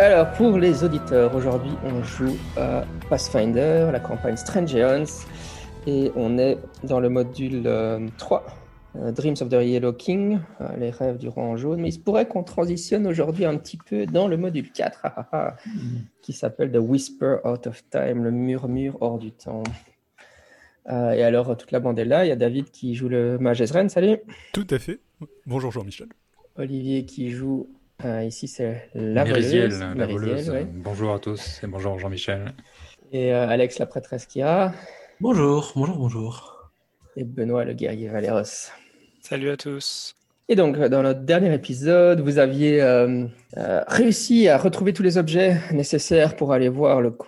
Alors, pour les auditeurs, aujourd'hui, on joue à Pathfinder, la campagne Strange Aeons, et on est dans le module 3, Dreams of the Yellow King, les rêves du roi en jaune. Mais il se pourrait qu'on transitionne aujourd'hui un petit peu dans le module 4, qui s'appelle The Whisper Out of Time, le murmure hors du temps. Et alors, toute la bande est là. Il y a David qui joue le mage Ezren, salut. Tout à fait. Bonjour Jean-Michel. Olivier qui joue, ici c'est la voleuse, La voleuse. ouais. Bonjour à tous et bonjour Jean-Michel. Et Alex la prêtresse Kira. Bonjour. Et Benoît le guerrier Valéros. Salut à tous. Et donc, dans notre dernier épisode, vous aviez réussi à retrouver tous les objets nécessaires pour aller voir le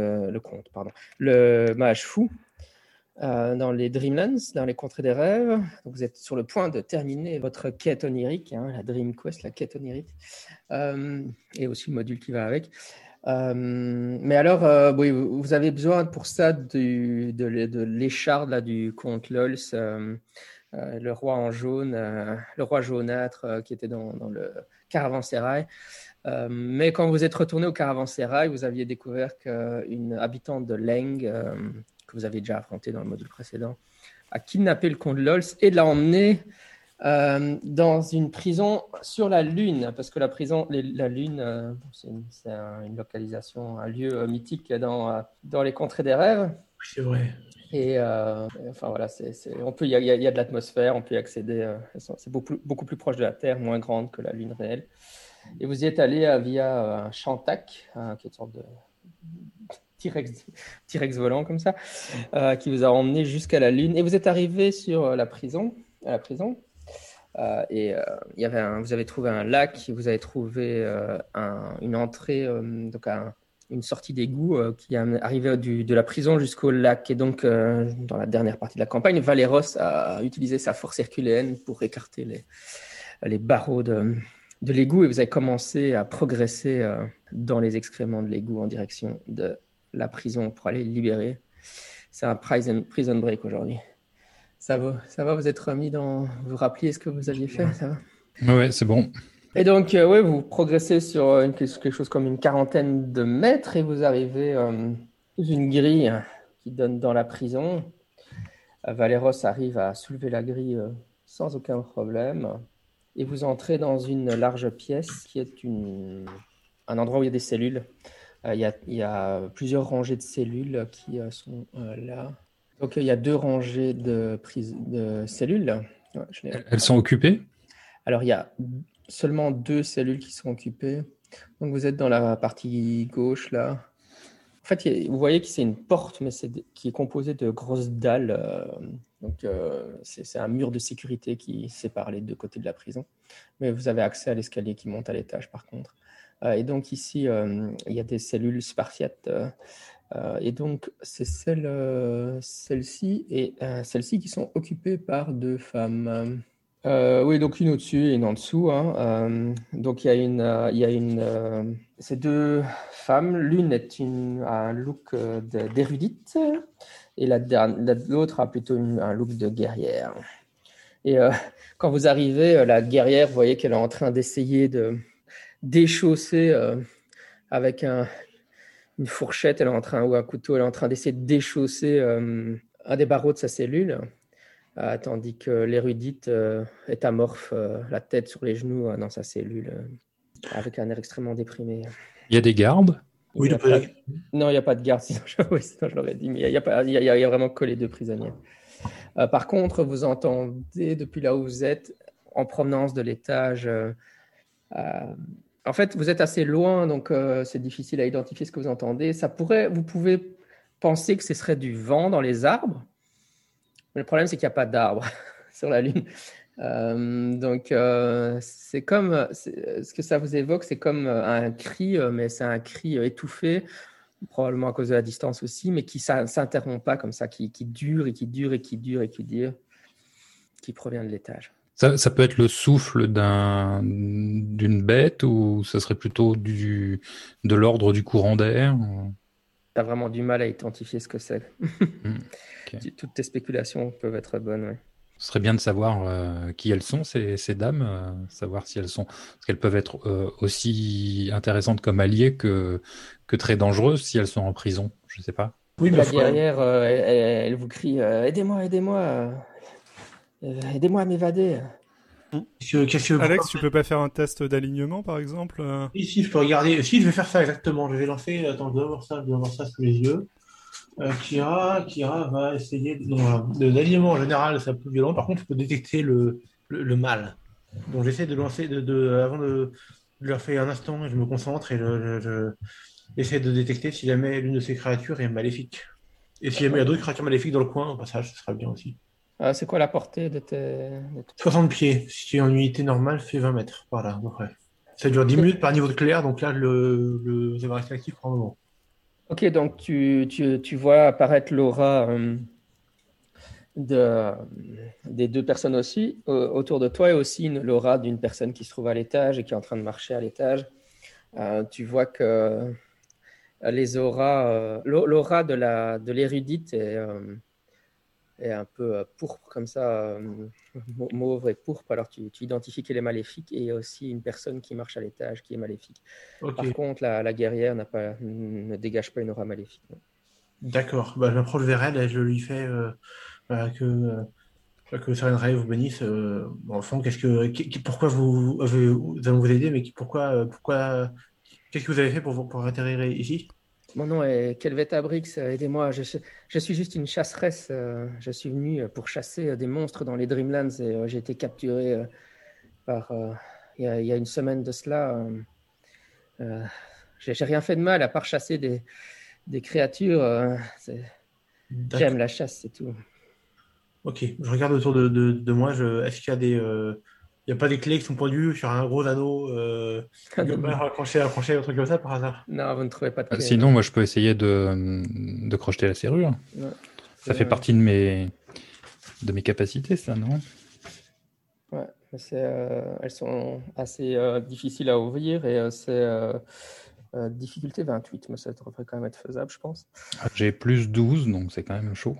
mage fou dans les Dreamlands, dans les contrées des rêves. Donc, vous êtes sur le point de terminer votre quête onirique, la Dream Quest, la quête onirique, et aussi le module qui va avec. Mais alors, oui, vous avez besoin pour ça de l'écharde là, du comte Lols, le roi en jaune, le roi jaunâtre qui était dans le caravansérail. Mais quand vous êtes retourné au caravansérail, vous aviez découvert qu'une habitante de Leng, que vous avez déjà affrontée dans le module précédent, a kidnappé le comte Lols et l'a emmené dans une prison sur la Lune, parce que la prison, la Lune, c'est une localisation, un lieu mythique dans les contrées des rêves. C'est vrai. Et enfin voilà, il y a de l'atmosphère, on peut y accéder. C'est beaucoup plus proche de la Terre, moins grande que la Lune réelle. Et vous y êtes allé via un Shantak, qui est une sorte de T-Rex volant comme ça, qui vous a emmené jusqu'à la Lune. Et vous êtes arrivé sur la prison. Vous avez trouvé un lac, vous avez trouvé une entrée, une sortie d'égout qui arrivait de la prison jusqu'au lac. Et donc, dans la dernière partie de la campagne, Valéros a utilisé sa force herculéenne pour écarter les barreaux de l'égout, et vous avez commencé à progresser dans les excréments de l'égout en direction de la prison pour aller le libérer. C'est un prison break aujourd'hui. Ça va, vous êtes remis dans... Vous rappeliez ce que vous aviez fait, ça va? Ouais, c'est bon. Et donc, vous progressez sur quelque chose comme une 40aine de mètres et vous arrivez sous une grille qui donne dans la prison. Valéros arrive à soulever la grille sans aucun problème. Et vous entrez dans une large pièce qui est un endroit où il y a des cellules. Il y a plusieurs rangées de cellules qui sont là. Donc, il y a 2 rangées de cellules. Ouais, Elles sont occupées? Alors, il y a seulement 2 cellules qui sont occupées. Donc, vous êtes dans la partie gauche, là. En fait, vous voyez que c'est une porte, mais qui est composée de grosses dalles. C'est un mur de sécurité qui sépare les 2 côtés de la prison. Mais vous avez accès à l'escalier qui monte à l'étage, par contre. Et donc, ici, il y a des cellules spartiates. Et donc, c'est celle-ci et celle-ci qui sont occupées par 2 femmes. Oui, donc une au-dessus et une en dessous. Donc, il y a ces 2 femmes. L'une a un look d'érudite et l'autre a plutôt un look de guerrière. Et quand vous arrivez, la guerrière, vous voyez qu'elle est en train d'essayer de déchausser avec une fourchette, ou un couteau, elle est en train d'essayer de déchausser un des barreaux de sa cellule, tandis que l'érudite est amorphe, la tête sur les genoux dans sa cellule, avec un air extrêmement déprimé. Il y a des gardes? Oui, non, il n'y a pas de garde, sinon je l'aurais dit, mais il y a vraiment que les 2 prisonniers. Par contre, vous entendez depuis là où vous êtes, en provenance de l'étage... en fait, vous êtes assez loin, donc c'est difficile à identifier ce que vous entendez. Vous pouvez penser que ce serait du vent dans les arbres. Mais le problème, c'est qu'il n'y a pas d'arbres sur la Lune. C'est comme... ce que ça vous évoque, c'est comme un cri, mais c'est un cri étouffé, probablement à cause de la distance aussi, mais qui ne s'interrompt pas comme ça, qui dure et qui dure et qui dure et qui dure, qui provient de l'étage. Ça peut être le souffle d'une bête, ou ça serait plutôt de l'ordre du courant d'air? Tu as vraiment du mal à identifier ce que c'est. Okay. Toutes tes spéculations peuvent être bonnes. Ouais. Ce serait bien de savoir qui elles sont, ces dames, savoir si elles sont, parce qu'elles peuvent être aussi intéressantes comme alliées que très dangereuses si elles sont en prison. Je sais pas. Oui, La guerrière, elle vous crie aidez-moi, aidez-moi, aidez-moi à m'évader. Alex, tu peux pas faire un test d'alignement, par exemple? Ici, je peux regarder. Si, je vais faire ça exactement. Je vais lancer. Attends, je dois avoir ça sous les yeux. Kira va essayer. Non, voilà. L'alignement en général, c'est un peu violent. Par contre, je peux détecter le mal. Donc, j'essaie de lancer. Avant de leur faire un instant, je me concentre et j'essaie de détecter si jamais l'une de ces créatures est maléfique. Et si jamais il y a d'autres créatures maléfiques dans le coin, au passage, ce sera bien aussi. C'est quoi la portée de tes... 60 pieds. Si tu es en unité normale, fait 20 mètres. Voilà, à peu près. Ça dure 10 Ok, minutes par niveau de clair, donc là, ça va rester actif pour un moment. ok, donc tu vois apparaître l'aura de, des deux personnes aussi autour de toi et aussi l'aura d'une personne qui se trouve à l'étage et qui est en train de marcher à l'étage. Tu vois que les auras, l'aura de l'érudite est un peu pourpre comme ça, mauve et pourpre. Alors tu identifies qu'elle est maléfique et il y a aussi une personne qui marche à l'étage qui est maléfique. Ok, Par contre, la guerrière ne dégage pas une aura maléfique. Non. d'accord. Bah, je m'approche vers elle et je lui fais bah, que Sarenrae vous bénisse. En fond, pourquoi nous allons vous aider, mais qu'est-ce que vous avez fait pour atterrir ici? Mon nom est Kelveta Brix, aidez-moi. Je suis juste une chasseresse. Je suis venu pour chasser des monstres dans les Dreamlands et j'ai été capturé par. Il y a une semaine de cela. Euh, j'ai rien fait de mal à part chasser des créatures. J'aime D'accord. la chasse, c'est tout. Ok, je regarde autour de moi. Est-ce qu'il y a il y a pas des clés qui sont pendues sur un gros anneau accroché, un truc comme ça par hasard? Non, vous ne trouvez pas de clé, Sinon, non. moi, je peux essayer de crocheter la serrure. Non, Ça fait euh, partie de mes capacités, ça, non? ouais, mais elles sont assez difficiles à ouvrir et c'est difficulté 28, mais ça devrait quand même être faisable, je pense. J'ai plus 12, donc c'est quand même chaud.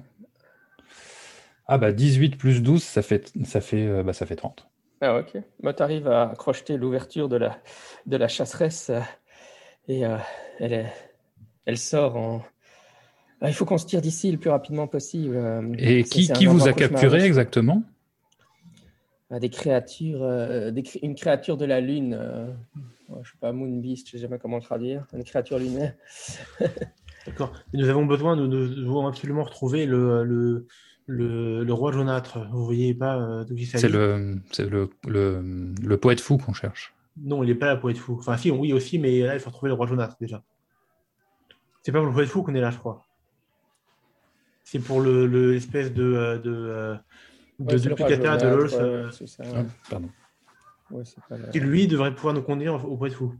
Ah bah 18 plus 12, ça fait 30. Ah, ok. Bah, tu arrives à crocheter l'ouverture de la chasseresse et elle, elle sort en. Ah, il faut qu'on se tire d'ici le plus rapidement possible. Et C'est qui un vous endroit a capturé cauchemardesque. exactement? Des créatures, une créature de la lune. Je sais pas, Moon Beast, je sais jamais comment le traduire. Une créature lunaire. D'accord. Et nous avons besoin, nous devons absolument retrouver le roi jaunâtre. Vous voyez pas d'où il C'est s'agit? le poète fou qu'on cherche. Non, il n'est pas là pour être fou. Enfin, si, oui aussi, mais là, il faut retrouver le roi jaunâtre déjà. C'est pas pour le poète fou qu'on est là, je crois. C'est pour l'espèce Ouais, de c'est le roi duplicata de jaunâtre, l'os c'est ça. Ah, pardon. Ouais, c'est pas qui, lui, devrait pouvoir nous conduire au poète fou.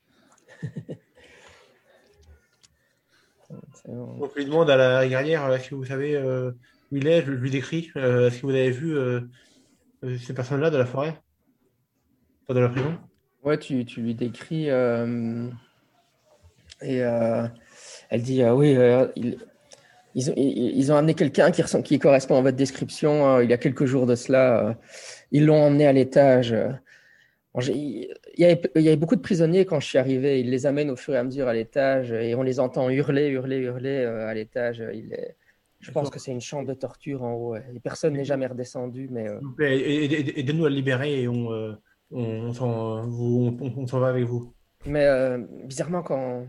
Donc, je lui demande à la guerrière, est-ce que vous savez où il est? Je lui décris. Est-ce que vous avez vu ces personnes-là de la forêt? Pas de la prison? Ouais, tu lui décris et elle dit oui, ils ont amené quelqu'un qui correspond à votre description il y a quelques jours de cela. Ils l'ont emmené à l'étage. Il y avait beaucoup de prisonniers quand je suis arrivé. Ils les amènent au fur et à mesure à l'étage et on les entend hurler, hurler, hurler à l'étage. Je pense D'accord. que c'est une chambre de torture en haut. Et personne n'est jamais redescendu, mais S'il vous plaît, aidez-nous à le libérer et on s'en va avec vous. bizarrement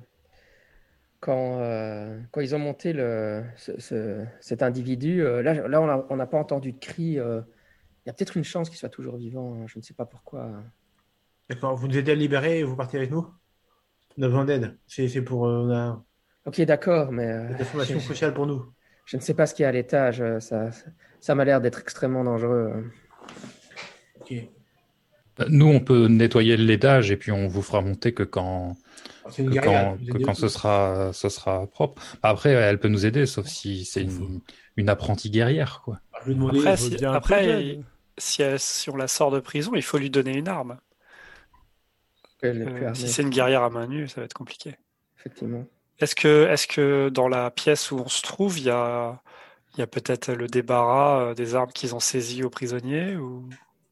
quand ils ont monté cet individu, là on n'a pas entendu de cri. Il y a peut-être une chance qu'il soit toujours vivant. Je ne sais pas pourquoi. D'accord, vous nous aidez à le libérer et vous partez avec nous? On a besoin d'aide. C'est pour on a Ok, d'accord, mais des informations cruciales pour nous. je ne sais pas ce qu'il y a à l'étage. Ça m'a l'air d'être extrêmement dangereux. Ok. Nous, on peut nettoyer l'étage et puis on vous fera monter C'est une guerrière. que quand ce sera propre. Après, elle peut nous aider, sauf si c'est une apprentie guerrière, quoi. Je vais demander. Je veux bien un peu d'aide. Si on la sort de prison, il faut lui donner une arme. Elle n'est plus Si armée, c'est une guerrière à main nue, ça va être compliqué. effectivement. Est-ce que dans la pièce où on se trouve, il y a Il y a peut-être le débarras des armes qu'ils ont saisies aux prisonniers ou...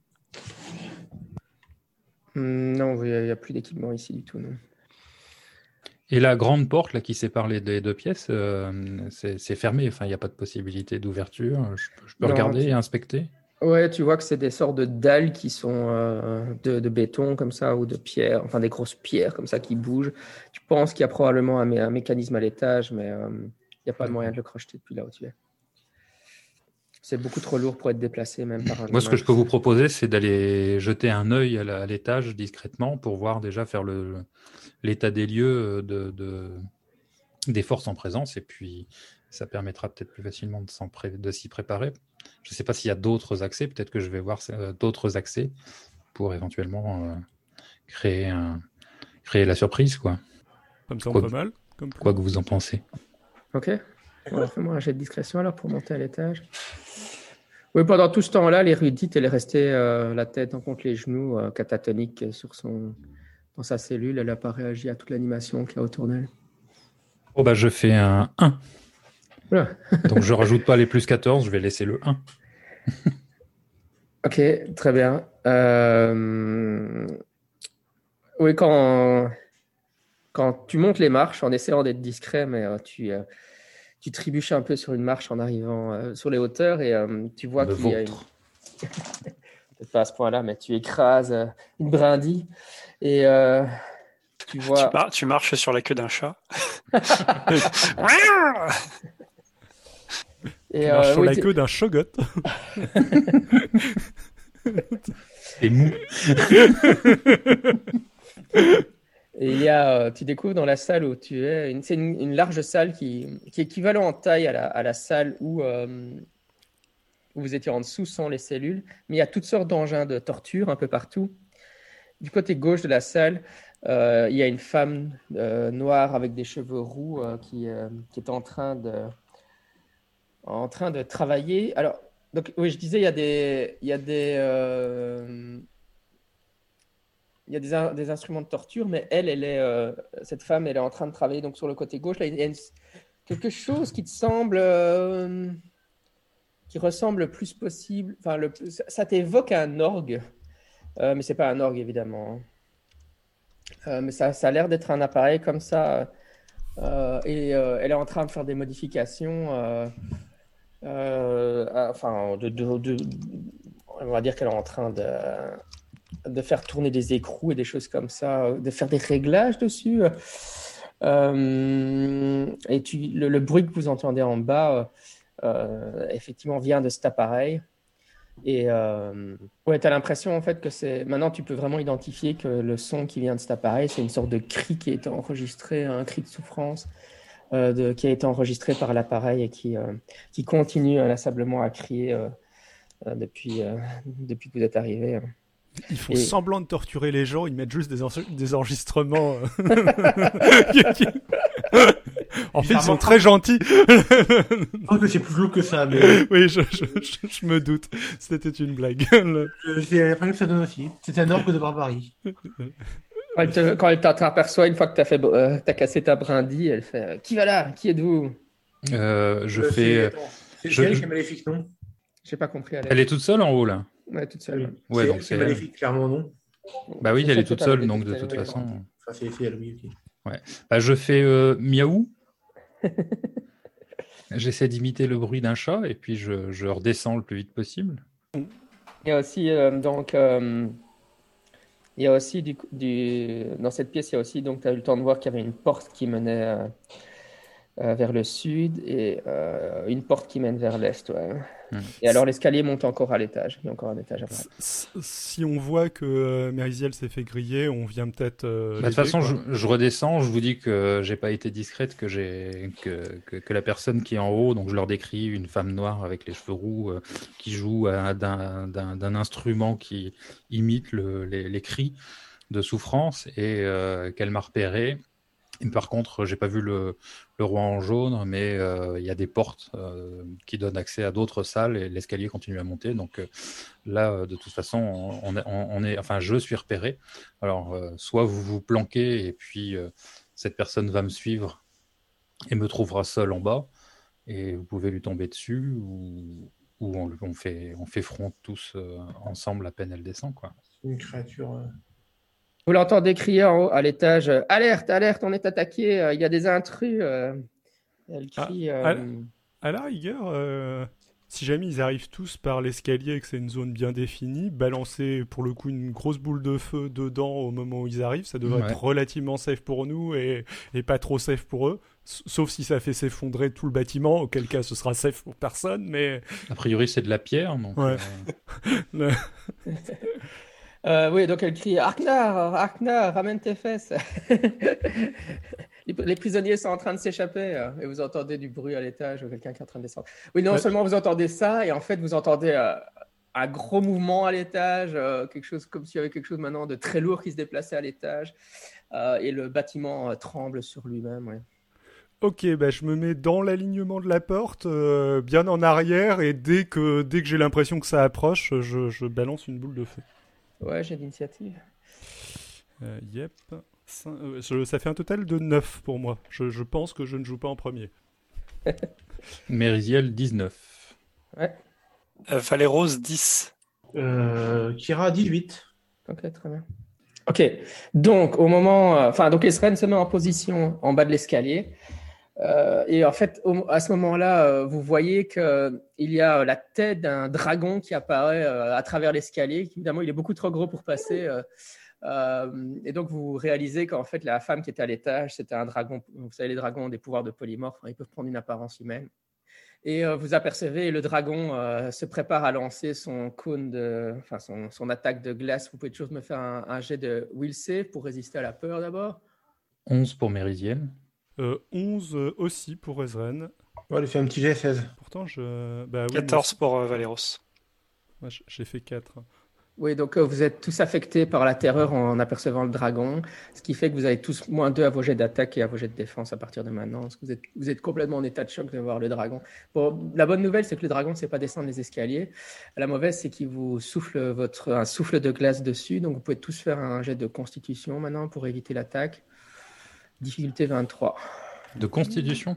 Non, il n'y a plus d'équipement ici du tout. Non. Et la grande porte là, qui sépare les deux pièces, c'est fermé. Enfin, il n'y a pas de possibilité d'ouverture. Je peux regarder et inspecter. Ouais, tu vois que c'est des sortes de dalles qui sont de béton comme ça ou de pierre, enfin des grosses pierres comme ça qui bougent. Tu penses qu'il y a probablement un mécanisme à l'étage, mais il n'y a pas de moyen de le crocheter depuis là où tu es. C'est beaucoup trop lourd pour être déplacé même par un Moi, ce que je peux vous proposer, c'est d'aller jeter un œil à l'étage discrètement pour voir déjà faire l'état des lieux des forces en présence, et puis ça permettra peut-être plus facilement de s'y préparer. Je ne sais pas s'il y a d'autres accès, peut-être que je vais voir d'autres accès pour éventuellement créer la surprise, quoi. Ça me semble pas mal. Quoi que vous en pensez. Ok. Bon, fais-moi un jet de discrétion alors pour monter à l'étage. Oui, pendant tout ce temps-là, l'érudite, elle est restée la tête en contre les genoux, catatonique dans sa cellule. Elle n'a pas réagi à toute l'animation qu'il y a autour d'elle. Oh bah je fais un 1. Voilà. Donc je rajoute pas les plus 14, je vais laisser le 1. Ok, très bien. Oui, quand tu montes les marches, en essayant d'être discret, mais tu trébuches un peu sur une marche en arrivant sur les hauteurs et tu vois qu'il y a peut-être pas à ce point-là, mais tu écrases une brindille et tu vois... Tu marches sur la queue d'un chat. Tu marches sur la queue d'un shogot. C'est mou. Et tu découvres dans la salle où tu es, c'est une large salle qui est équivalent en taille à la salle où vous étiez en dessous sans les cellules, mais il y a toutes sortes d'engins de torture un peu partout. Du côté gauche de la salle, il y a une femme noire avec des cheveux roux qui est en train de travailler. Alors, donc, oui, je disais, il y a des instruments de torture, mais cette femme, elle est en train de travailler donc sur le côté gauche. Là, il y a quelque chose qui te semble, qui ressemble le plus possible. Enfin, ça t'évoque un orgue, mais c'est pas un orgue évidemment. Mais ça a l'air d'être un appareil comme ça. Et elle est en train de faire des modifications. Enfin, on va dire qu'elle est en train de faire tourner des écrous et des choses comme ça, de faire des réglages dessus. Et le bruit que vous entendez en bas, effectivement, vient de cet appareil. Et ouais, tu as l'impression en fait que maintenant tu peux vraiment identifier que le son qui vient de cet appareil, c'est une sorte de cri qui a été enregistré, un cri de souffrance qui a été enregistré par l'appareil et qui continue inlassablement à crier depuis que vous êtes arrivé. Ils font semblant de torturer les gens, ils mettent juste des enregistrements. En fait, ils sont très gentils. Je pense que c'est plus lourd que ça, mais... Oui, je me doute. C'était une blague. C'est l'impression que ça donne aussi. C'est un orgue de barbarie. Quand elle t'aperçoit, une fois que t'as cassé ta brindille, elle fait « Qui va là? Qui êtes-vous » C'est elle qui est maléfique, non? J'ai pas compris. Elle est toute seule en haut, là? Ouais, toute seule. Ouais, donc c'est maléfique, clairement, non? Bah oui, elle est toute seule, donc de toute façon... Enfin, c'est elle, oui, ok. Ouais. Bah, je fais miaou. J'essaie d'imiter le bruit d'un chat et puis je redescends le plus vite possible. Il y a aussi dans cette pièce, il y a aussi donc tu as eu le temps de voir qu'il y avait une porte qui menait vers le sud et une porte qui mène vers l'est. Ouais. Et alors l'escalier monte encore à l'étage. Il y a encore un étage après. Si on voit que Merisiel s'est fait griller, on vient peut-être. De toute façon, je redescends. Je vous dis que j'ai pas été discrète, que la personne qui est en haut, donc je leur décris une femme noire avec les cheveux roux qui joue d'un instrument qui imite les cris de souffrance et qu'elle m'a repéré. Et par contre, j'ai pas vu le roi en jaune, mais il y a des portes qui donnent accès à d'autres salles et l'escalier continue à monter. Donc là, de toute façon, je suis repéré. Alors, soit vous vous planquez et puis cette personne va me suivre et me trouvera seul en bas, et vous pouvez lui tomber dessus ou on fait front tous ensemble à peine elle descend, quoi. Une créature. Vous l'entendez crier en haut à l'étage, alerte, alerte, on est attaqué, il y a des intrus. Elle crie. À la rigueur, si jamais ils arrivent tous par l'escalier et que c'est une zone bien définie, balancer pour le coup une grosse boule de feu dedans au moment où ils arrivent, ça devrait être relativement safe pour nous et pas trop safe pour eux. Sauf si ça fait s'effondrer tout le bâtiment, auquel cas ce sera safe pour personne, mais... A priori c'est de la pierre, donc... Ouais. Oui, donc elle crie Arknar, ramène tes fesses. Les prisonniers sont en train de s'échapper et vous entendez du bruit à l'étage ou quelqu'un qui est en train de descendre. Oui, non seulement vous entendez ça, et en fait vous entendez un gros mouvement à l'étage, quelque chose comme s'il y avait quelque chose maintenant de très lourd qui se déplaçait à l'étage, et le bâtiment tremble sur lui-même. Ouais. Ok, bah je me mets dans l'alignement de la porte, bien en arrière, et dès que j'ai l'impression que ça approche, je balance une boule de feu. Ouais, j'ai l'initiative. Yep. Ça fait un total de 9 pour moi. Je pense que je ne joue pas en premier. Mériziel, 19. Ouais. Valéros, 10. Kira, 18. Ok, très bien. Ok, donc au moment... donc Esren se met en position en bas de l'escalier. Et en fait, à ce moment-là, vous voyez qu'il y a la tête d'un dragon qui apparaît à travers l'escalier. Évidemment, il est beaucoup trop gros pour passer. Et donc, vous réalisez qu'en fait, la femme qui était à l'étage, c'était un dragon. Vous savez, les dragons ont des pouvoirs de polymorphe. Ils peuvent prendre une apparence humaine. Et vous apercevez, le dragon se prépare à lancer son cône son attaque de glace. Vous pouvez toujours me faire un jet de will save pour résister à la peur d'abord. 11 pour Mériziel. 11 aussi pour Ezren. Ouais, il fait un petit jet 16. Pourtant, 14 pour Valéros. Moi, j'ai fait 4. Oui, donc vous êtes tous affectés par la terreur en apercevant le dragon, ce qui fait que vous avez tous moins 2 à vos jets d'attaque et à vos jets de défense à partir de maintenant, parce que vous êtes complètement en état de choc de voir le dragon. Bon, la bonne nouvelle, c'est que le dragon ne sait pas descendre les escaliers. La mauvaise, c'est qu'il vous souffle un souffle de glace dessus, donc vous pouvez tous faire un jet de constitution maintenant pour éviter l'attaque. Difficulté 23. De constitution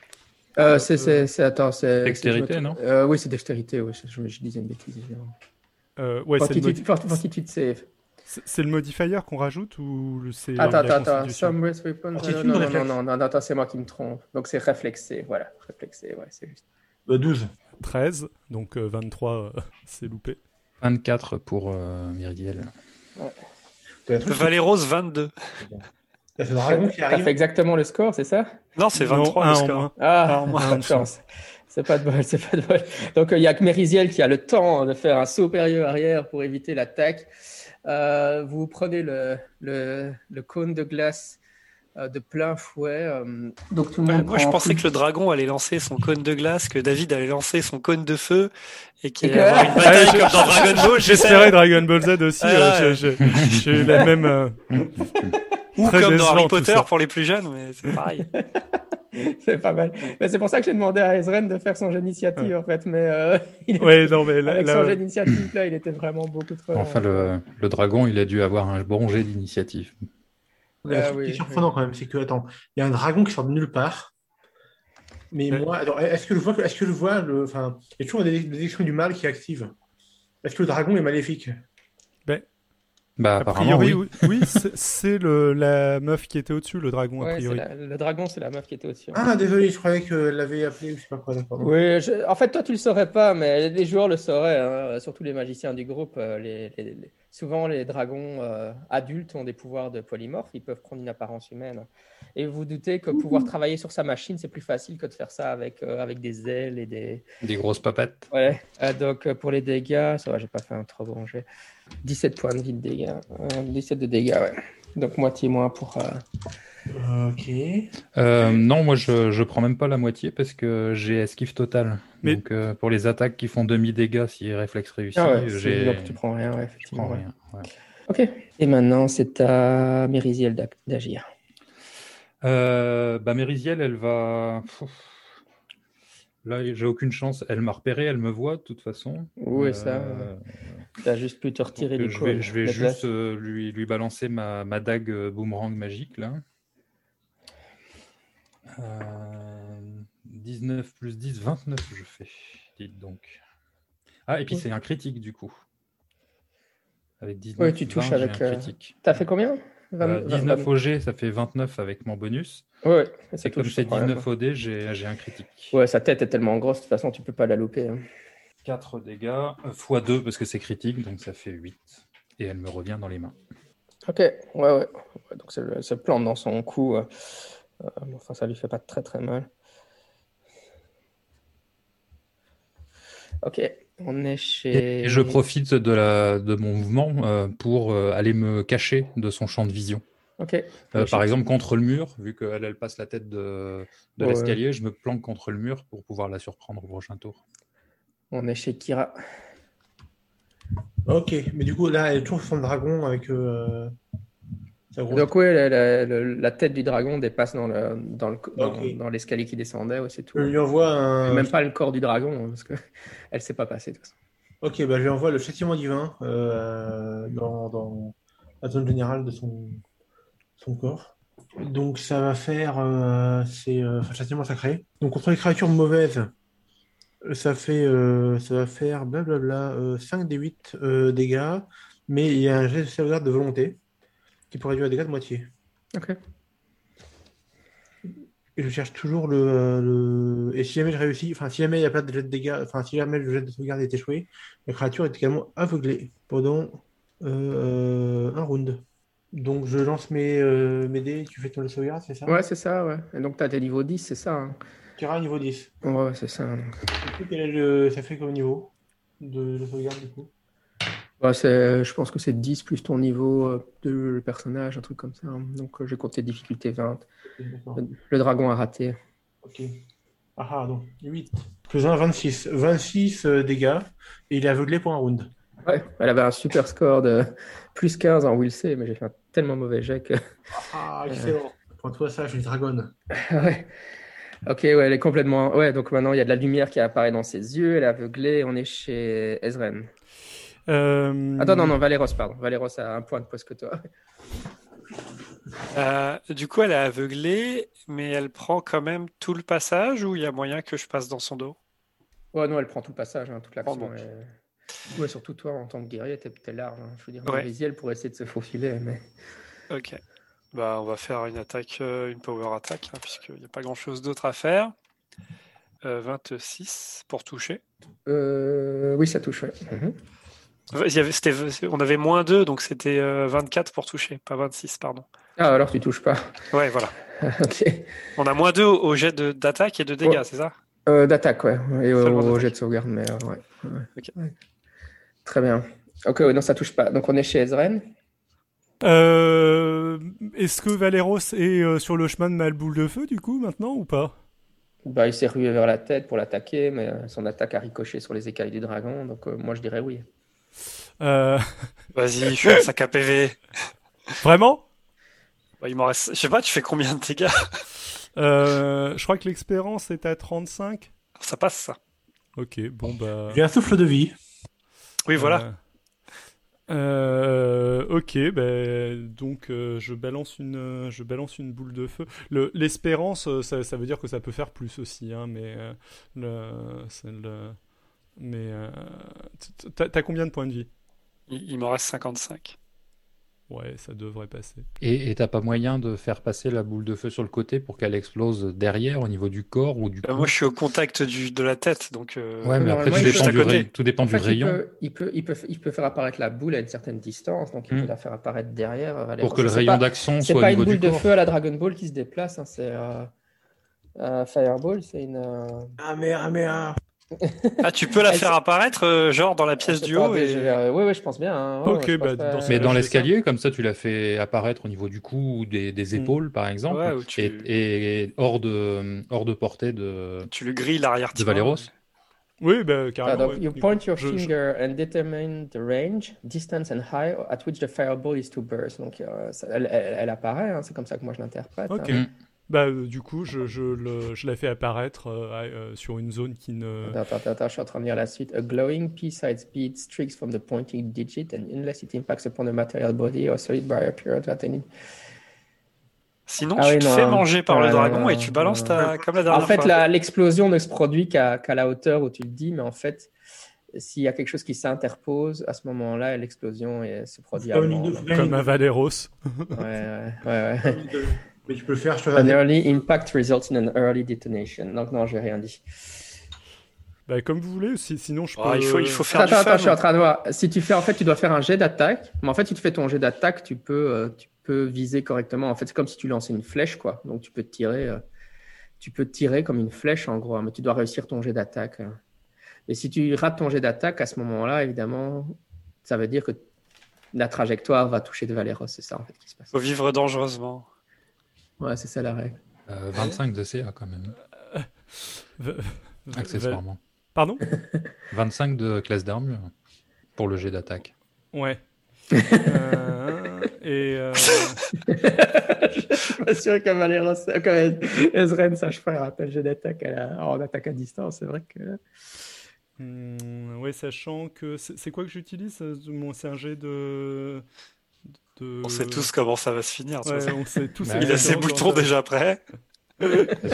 Dextérité, non oui, c'est dextérité, oui, je disais une bêtise. Ouais, Fortitude save. C'est le modifier qu'on rajoute ou c'est Attends. Some race weapons. Non, c'est moi qui me trompe. Donc c'est réflexé, voilà. Réflexé, ouais, c'est juste. 12. 13, donc 23, c'est loupé. 24 pour Myriel. Ouais. Valéros, 22. C'est le dragon qui arrive. T'as fait exactement le score, c'est ça? Non, c'est 23 le score. Ah, pas de chance. C'est pas de bol. Donc, il y a que Mériziel qui a le temps de faire un saut périlleux arrière pour éviter l'attaque. Vous prenez le cône de glace de plein fouet. Donc, tout le monde moi, je pensais que le dragon allait lancer son cône de glace, que David allait lancer son cône de feu et qu'il allait avoir une bataille comme dans Dragon Ball. J'espérais Dragon Ball Z aussi. J'ai eu la même... Ou comme dans Harry Potter pour les plus jeunes, mais c'est pareil. C'est pas mal. Mais c'est pour ça que j'ai demandé à Ezren de faire son jeu d'initiative, en fait. Mais, avec son jeu d'initiative, là, il était vraiment beaucoup trop... Enfin, le dragon, il a dû avoir un bon jet d'initiative. Ce qui est surprenant quand même, c'est que, attends, il y a un dragon qui sort de nulle part. Mais moi, alors, est-ce que je vois il y a toujours des actions du mal qui activent. Est-ce que le dragon est maléfique? A priori, oui, c'est la meuf qui était au-dessus, le dragon, a priori. Le dragon, c'est la meuf qui était au-dessus. Ah, désolé, je croyais qu'elle l'avait appelé ou je sais pas quoi. Oui, en fait, toi, tu le saurais pas, mais les joueurs le sauraient, hein, surtout les magiciens du groupe. Souvent, les dragons adultes ont des pouvoirs de polymorphe, ils peuvent prendre une apparence humaine. Et vous doutez que pouvoir travailler sur sa machine, c'est plus facile que de faire ça avec des ailes et des grosses papettes. Ouais, donc pour les dégâts, ça va, j'ai pas fait un trop bon jet. 17 points de vie de dégâts. 17 de dégâts, ouais. Donc moitié moins pour... Ok. Non, moi je prends même pas la moitié parce que j'ai esquive totale. Mais... Donc pour les attaques qui font demi-dégâts, si réflexe réussi, donc tu prends rien, ouais, effectivement. Je prends rien, ouais. Ok. Et maintenant, c'est à Mériziel d'agir. Mériziel, elle va... Là, j'ai aucune chance. Elle m'a repéré, elle me voit de toute façon. Oui, ça. T'as juste pu te retirer du cône. Je vais juste lui balancer ma dague boomerang magique là. 19 plus 10, 29 je fais. Dites donc. Ah, et puis c'est un critique du coup. Avec 19, Oui, tu touches 20, j'ai avec. un critique. T'as fait combien? 19 au G, ça fait 29 avec mon bonus. Ouais, ça Et comme touche c'est sans problème. 19 au D, j'ai un critique. Ouais, sa tête est tellement grosse, de toute façon, tu peux pas la louper. Hein. 4 dégâts, x 2 parce que c'est critique, donc ça fait 8. Et elle me revient dans les mains. Ok, ouais. Donc, elle se plante dans son cou. Enfin, ça lui fait pas très très mal. Ok, on est chez. Et je profite de mon mouvement pour aller me cacher de son champ de vision. Ok. Par exemple, contre le mur, vu qu'elle passe la tête de Ouais. l'escalier, je me planque contre le mur pour pouvoir la surprendre au prochain tour. On est chez Kira. Ok, mais du coup, là, elle est toujours sur le dragon avec sa grosse. Donc, ouais, la tête du dragon dépasse dans Ok. dans l'escalier qui descendait, ouais, c'est tout. Je lui envoie Et un. même pas le corps du dragon, hein, parce que elle s'est pas passée. De toute façon. Ok, bah, je lui envoie le châtiment divin dans la zone générale de son corps. Donc, ça va faire. Enfin, châtiment sacré. Donc, contre les créatures mauvaises, ça va faire blablabla 5 des 8 dégâts, mais il y a un jet de sauvegarde de volonté qui pourrait réduire les dégâts de moitié. Ok. Et je cherche toujours Et si jamais je réussis, enfin, si jamais il n'y a pas de jet de dégâts, enfin, si jamais le jet de sauvegarde est échoué, la créature est également aveuglée pendant un round. Donc, je lance mes dés, tu fais ton jet de sauvegarde, c'est ça? Ouais, c'est ça, ouais. Et donc, t'as tes niveaux 10, c'est ça. Hein. Tu iras à niveau 10. Ouais, c'est ça. Donc. Du coup, ça fait comme niveau de sauvegarde, du coup? Ouais, je pense que c'est 10 plus ton niveau de personnage, un truc comme ça. Hein. Donc, j'ai compté difficulté 20. D'accord. Le dragon a raté. Ok. Ah, non. 8. Plus 1, 26. 26 dégâts. Et il est aveuglé pour un round. Ouais, elle avait un super score de plus 15 en Will C, mais j'ai fait un tellement mauvais jet que. Ah, excellent. Prends-toi ça, je suis dragonne. Ouais. Ok, ouais, elle est complètement. Ouais, donc maintenant il y a de la lumière qui apparaît dans ses yeux, elle est aveuglée, on est chez Ezren. Attends, non, Valéros, pardon. Valéros a un point de plus que toi. Du coup, elle est aveuglée, mais elle prend quand même tout le passage ou il y a moyen que je passe dans son dos? Ouais, non, elle prend tout le passage, hein, toute l'action. bon. Ouais, surtout toi, en tant que guerrier, t'es large. Hein. Je veux dire, Ouais. Visiel pour essayer de se faufiler, mais. Ok. Bah, on va faire une attaque, une power attack, hein, puisqu'il n'y a pas grand-chose d'autre à faire. 26 pour toucher. Oui, ça touche, ouais. On avait moins 2, donc c'était 24 pour toucher, pas 26, pardon. Ah, alors tu touches pas. Ouais, voilà. Ok. On a moins 2 au jet d'attaque et de dégâts, c'est ça? D'attaque, ouais. Et Seulement au d'attaque. jet de sauvegarde, mais ouais. Ok. Ouais. Très bien. Ok, ouais, non, ça touche pas. Donc on est chez Ezren. Est-ce que Valéros est sur le chemin de ma boule de feu, du coup, maintenant, ou pas? Bah, il s'est rué vers la tête pour l'attaquer, mais son attaque a ricoché sur les écailles du dragon, donc moi je dirais oui. Vas-y, je suis un sac à PV. Vraiment? Bah, il m'en reste. Je sais pas, tu fais combien de dégâts? Je crois que l'expérience est à 35. Ça passe, ça. Ok, bon bah. J'ai un souffle de vie. Oui, voilà. Ok, donc je balance une boule de feu. L'espérance, ça veut dire que ça peut faire plus aussi, hein, mais t'as combien de points de vie? Il m'en reste 55. Ouais, ça devrait passer. Et t'as pas moyen de faire passer la boule de feu sur le côté pour qu'elle explose derrière au niveau du corps ou du cou? Moi, je suis au contact de la tête, donc. Ouais, mais après, Normalement, tout dépend du rayon. Il peut faire apparaître la boule à une certaine distance, donc il peut la faire apparaître derrière. Valéros. Pour que le rayon d'action C'est soit au pas niveau une boule du corps. de feu à la Dragon Ball qui se déplace, hein, c'est Fireball, c'est une. Ah, mais. Ah, tu peux la faire apparaître, genre dans la pièce du haut. Oui, je pense bien. Hein. Ok, je pense pas... Mais dans l'escalier, comme ça, tu l'as fait apparaître au niveau du cou ou des épaules, par exemple, Ouais, et hors de portée de. Tu lui grilles l'arrière de Valéros. Oui, carrément. Donc, you point your finger and determine the range, distance and height at which the fireball is to burst. Donc, elle apparaît, hein, c'est comme ça que moi je l'interprète. Ok. Hein. Du coup, je la fais apparaître sur une zone qui ne... Attends, je suis en train de lire la suite. A glowing pea-sized speed streaks from the pointing digit and unless it impacts upon a material body or solid barrier period at any... Sinon, Ah tu oui, te non, fais manger par le non, dragon non, et tu balances non. comme la En dernière fait, fois. l'explosion ne se produit qu'à la hauteur où tu le dis, mais en fait, s'il y a quelque chose qui s'interpose, à ce moment-là, l'explosion se produit Faut faire une avant. ligne de- faut faire Comme une à ligne Valeros. Ouais. de- Mais tu peux le faire, je te An fais early impact results in an early detonation. Donc non, j'ai rien dit. Bah, comme vous voulez, sinon je peux. Ah, il faut faire du Attends, je suis en fun. train de voir. Si tu fais, en fait, tu dois faire un jet d'attaque. Mais en fait, si tu fais ton jet d'attaque, tu peux viser correctement. En fait, c'est comme si tu lançais une flèche, quoi. Donc tu peux tirer comme une flèche, en gros. Mais tu dois réussir ton jet d'attaque. Et si tu rates ton jet d'attaque, à ce moment-là, évidemment, ça veut dire que la trajectoire va toucher de Valeros. C'est ça, en fait, qui se passe. Faut vivre dangereusement. Ouais, c'est ça la règle. 25 de CA quand même, accessoirement. Pardon 25 de classe d'armure pour le jet d'attaque. Ouais. Je suis pas sûr que Valeros, que Ezren sache faire un tel jet d'attaque en attaque à distance. C'est vrai que. Ouais, sachant que c'est quoi que j'utilise? C'est un jet de. On sait tous comment ça va se finir. Ouais, on sait tous. Bah, Il a ses boutons déjà prêts. Parce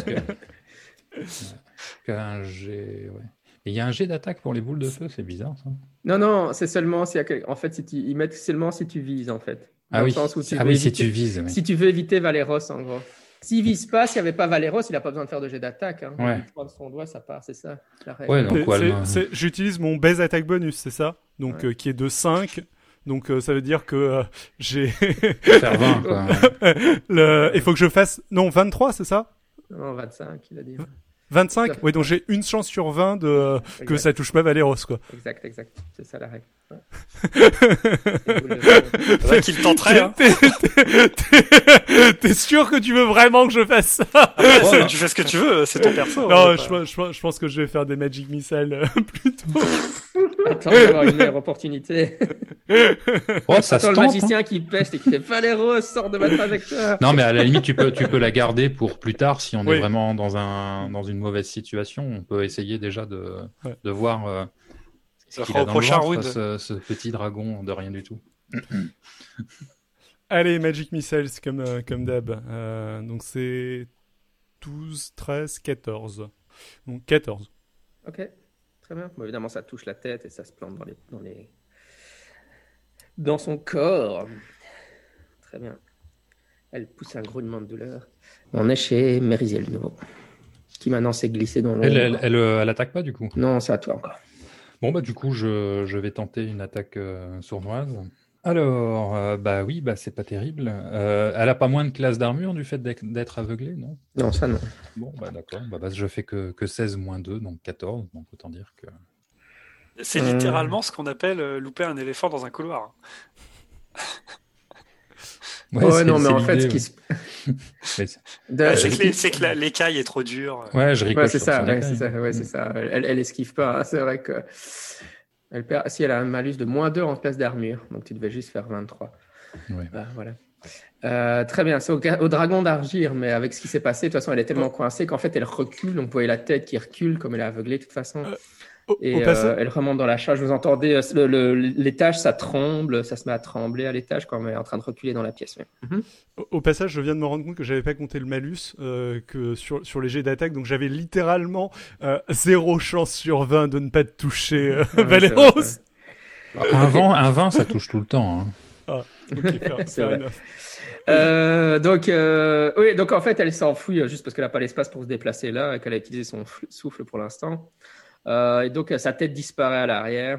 qu'un jet, ouais. Et il y a un jet d'attaque pour les boules de feu, c'est bizarre ça. Non, c'est seulement si en fait, ils mettent seulement si tu vises, en fait. Dans Ah le oui, sens où tu ah veux oui, si éviter- tu vises. Oui. Si tu veux éviter Valeros, en gros. S'il vise pas, s'il n'y avait pas Valeros, il n'a pas besoin de faire de jet d'attaque. Hein. Ouais. Il prend son doigt, ça part, c'est ça. La règle. Ouais, donc J'utilise mon base attack bonus, c'est ça? Donc, Ouais. qui est de 5. Donc, ça veut dire que j'ai. faire 20, quoi. Il faut que je fasse. Non, 23, c'est ça? Non, 25, il a dit. 25? Oui, donc j'ai une chance sur 20 que Exact. ça touche pas Valeros, quoi. Exact. C'est ça la règle. Ouais. C'est vrai qu'il tenterait. Hein. T'es sûr que tu veux vraiment que je fasse ça? Après, tu fais ce que tu veux, c'est ton perso. Non, hein, je pense que je vais faire des Magic Missiles plutôt. Attends d'avoir une meilleure opportunité. Oh, ça se Attends, le tente, hein. magicien qui peste et qui fait Valeros, sort de ma trajectoire. Non, mais à la limite, tu peux la garder pour plus tard si on Oui. est vraiment dans une mauvaise situation. On peut essayer déjà de voir ce qu'il a dans le prochain ventre, round. ce petit dragon de rien du tout. Allez, Magic Missiles comme d'hab. Donc c'est 12, 13, 14. Donc 14. Ok, très bien. Bon, évidemment, ça touche la tête et ça se plante dans son corps. Très bien. Elle pousse un grognement de douleur. On est chez Merisiel de nouveau, qui maintenant s'est glissé dans l'ombre. Elle attaque pas du coup. Non, c'est à toi encore. Bon, bah du coup, je vais tenter une attaque sournoise. Alors, oui, c'est pas terrible. Elle a pas moins de classe d'armure du fait d'être aveuglée, non? Non, ça non. Bon, d'accord. Je fais que 16 moins 2, donc 14. Donc autant dire que... C'est littéralement ce qu'on appelle louper un éléphant dans un couloir. Ouais, non, mais en fait, ce qui se. C'est que l'écaille est trop dure. Ouais, je ricoche. Ouais, c'est sur ça, son ouais, écaille. c'est ça, ouais, c'est ça. Elle esquive pas, hein. C'est vrai que elle perd. Si elle a un malus de moins 2 en place d'armure, donc tu devais juste faire 23. Ouais. Voilà. Très bien, c'est au dragon d'Argir, mais avec ce qui s'est passé, de toute façon, elle est tellement coincée qu'en fait, elle recule. Donc, vous voyez la tête qui recule, comme elle est aveuglée de toute façon. Et elle remonte dans la charge. Vous entendez l'étage, ça tremble, ça se met à trembler à l'étage quand elle est en train de reculer dans la pièce. Mais... Au passage, je viens de me rendre compte que j'avais pas compté le malus que sur les jets d'attaque, donc j'avais littéralement 0 chance sur 20 de ne pas te toucher, Valeros. Vrai, un 20, ça touche tout le temps. Hein. Ah, ok, c'est vrai. Donc en fait, elle s'enfuit juste parce qu'elle n'a pas l'espace pour se déplacer là et qu'elle a utilisé son souffle pour l'instant. Et donc sa tête disparaît à l'arrière.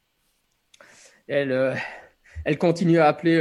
Elle continue à appeler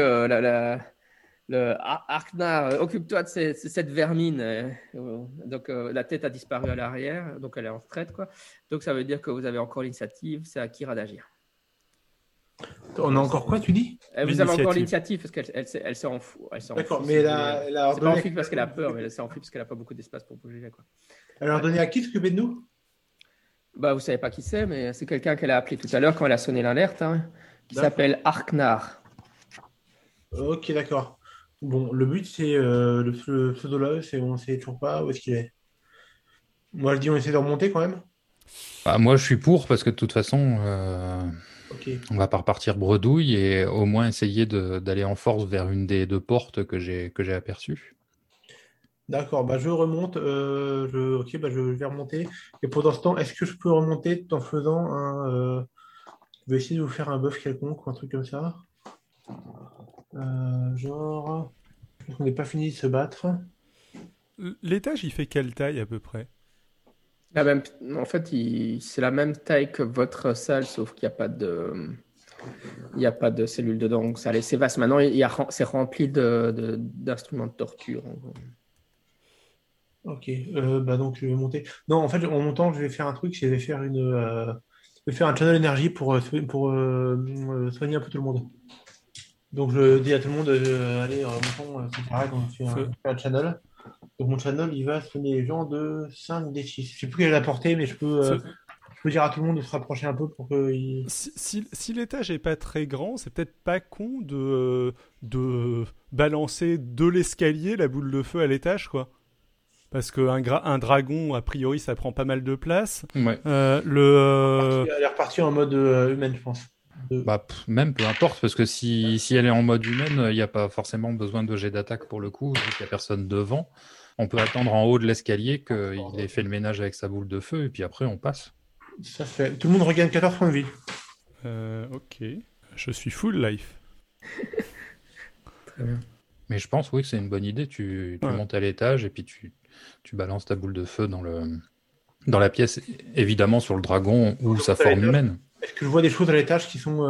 Arknar, occupe-toi de cette vermine. Donc la tête a disparu à l'arrière, donc elle est en retraite, quoi. Donc ça veut dire que vous avez encore l'initiative, c'est à Kira d'agir. On a encore quoi, tu dis? Vous avez encore l'initiative parce qu'elle s'en fout. D'accord, mais elle a c'est pas enfuie parce qu'elle a peur, mais elle s'est enfuie parce qu'elle n'a pas beaucoup d'espace pour bouger, quoi. Elle a ordonné à qui de s'occuper de nous? Bah, vous savez pas qui c'est, mais c'est quelqu'un qu'elle a appelé tout à l'heure quand elle a sonné l'alerte, hein, qui D'accord. s'appelle Arknar. Ok, d'accord. Bon, le but, c'est le pseudo là, on sait toujours pas où est-ce qu'il est. Moi, je dis, on essaie de remonter quand même. Moi, je suis pour parce que de toute façon, Ok. on va pas repartir bredouille et au moins essayer d'aller en force vers une des deux portes que j'ai aperçues. D'accord, bah je remonte. Ok, bah je vais remonter. Et pendant ce temps, est-ce que je peux remonter tout en faisant je vais essayer de vous faire un buff quelconque ou un truc comme ça. Genre, je pense qu'on n'est pas fini de se battre. L'étage, il fait quelle taille à peu près? En fait, c'est la même taille que votre salle, sauf qu'il n'y a pas de, il n'y a pas de cellules dedans. Donc, ça est assez vaste. Maintenant, c'est rempli d'instruments de torture. En gros. Ok, bah donc je vais monter. Non, en fait, en montant, je vais faire un truc, je vais faire je vais faire un channel énergie soigner un peu tout le monde. Donc je dis à tout le monde, allez, montons, c'est pareil, donc Faut- je fais un channel. Donc mon channel, il va soigner les gens de 5 d 6. Je sais plus quelle est la portée, mais faut- je peux dire à tout le monde de se rapprocher un peu pour qu'il... si l'étage est pas très grand, c'est peut-être pas con de balancer de l'escalier la boule de feu à l'étage, quoi. Parce qu'un dragon, a priori, ça prend pas mal de place. Ouais. Elle est repartie en mode humaine, je pense. Bah, même peu importe, parce que si elle est en mode humaine, il n'y a pas forcément besoin de jet d'attaque pour le coup, vu qu'il n'y a personne devant. On peut attendre en haut de l'escalier qu'il ait fait le ménage avec sa boule de feu, et puis après on passe. Ça fait... Tout le monde regagne 14 points de vie. Ok. Je suis full life. Très bien. Mais je pense, oui, que c'est une bonne idée. Tu Ouais. montes à l'étage, et puis tu balances ta boule de feu dans la pièce, évidemment sur le dragon ou sa forme humaine. Est-ce que je vois des choses à l'étage qui sont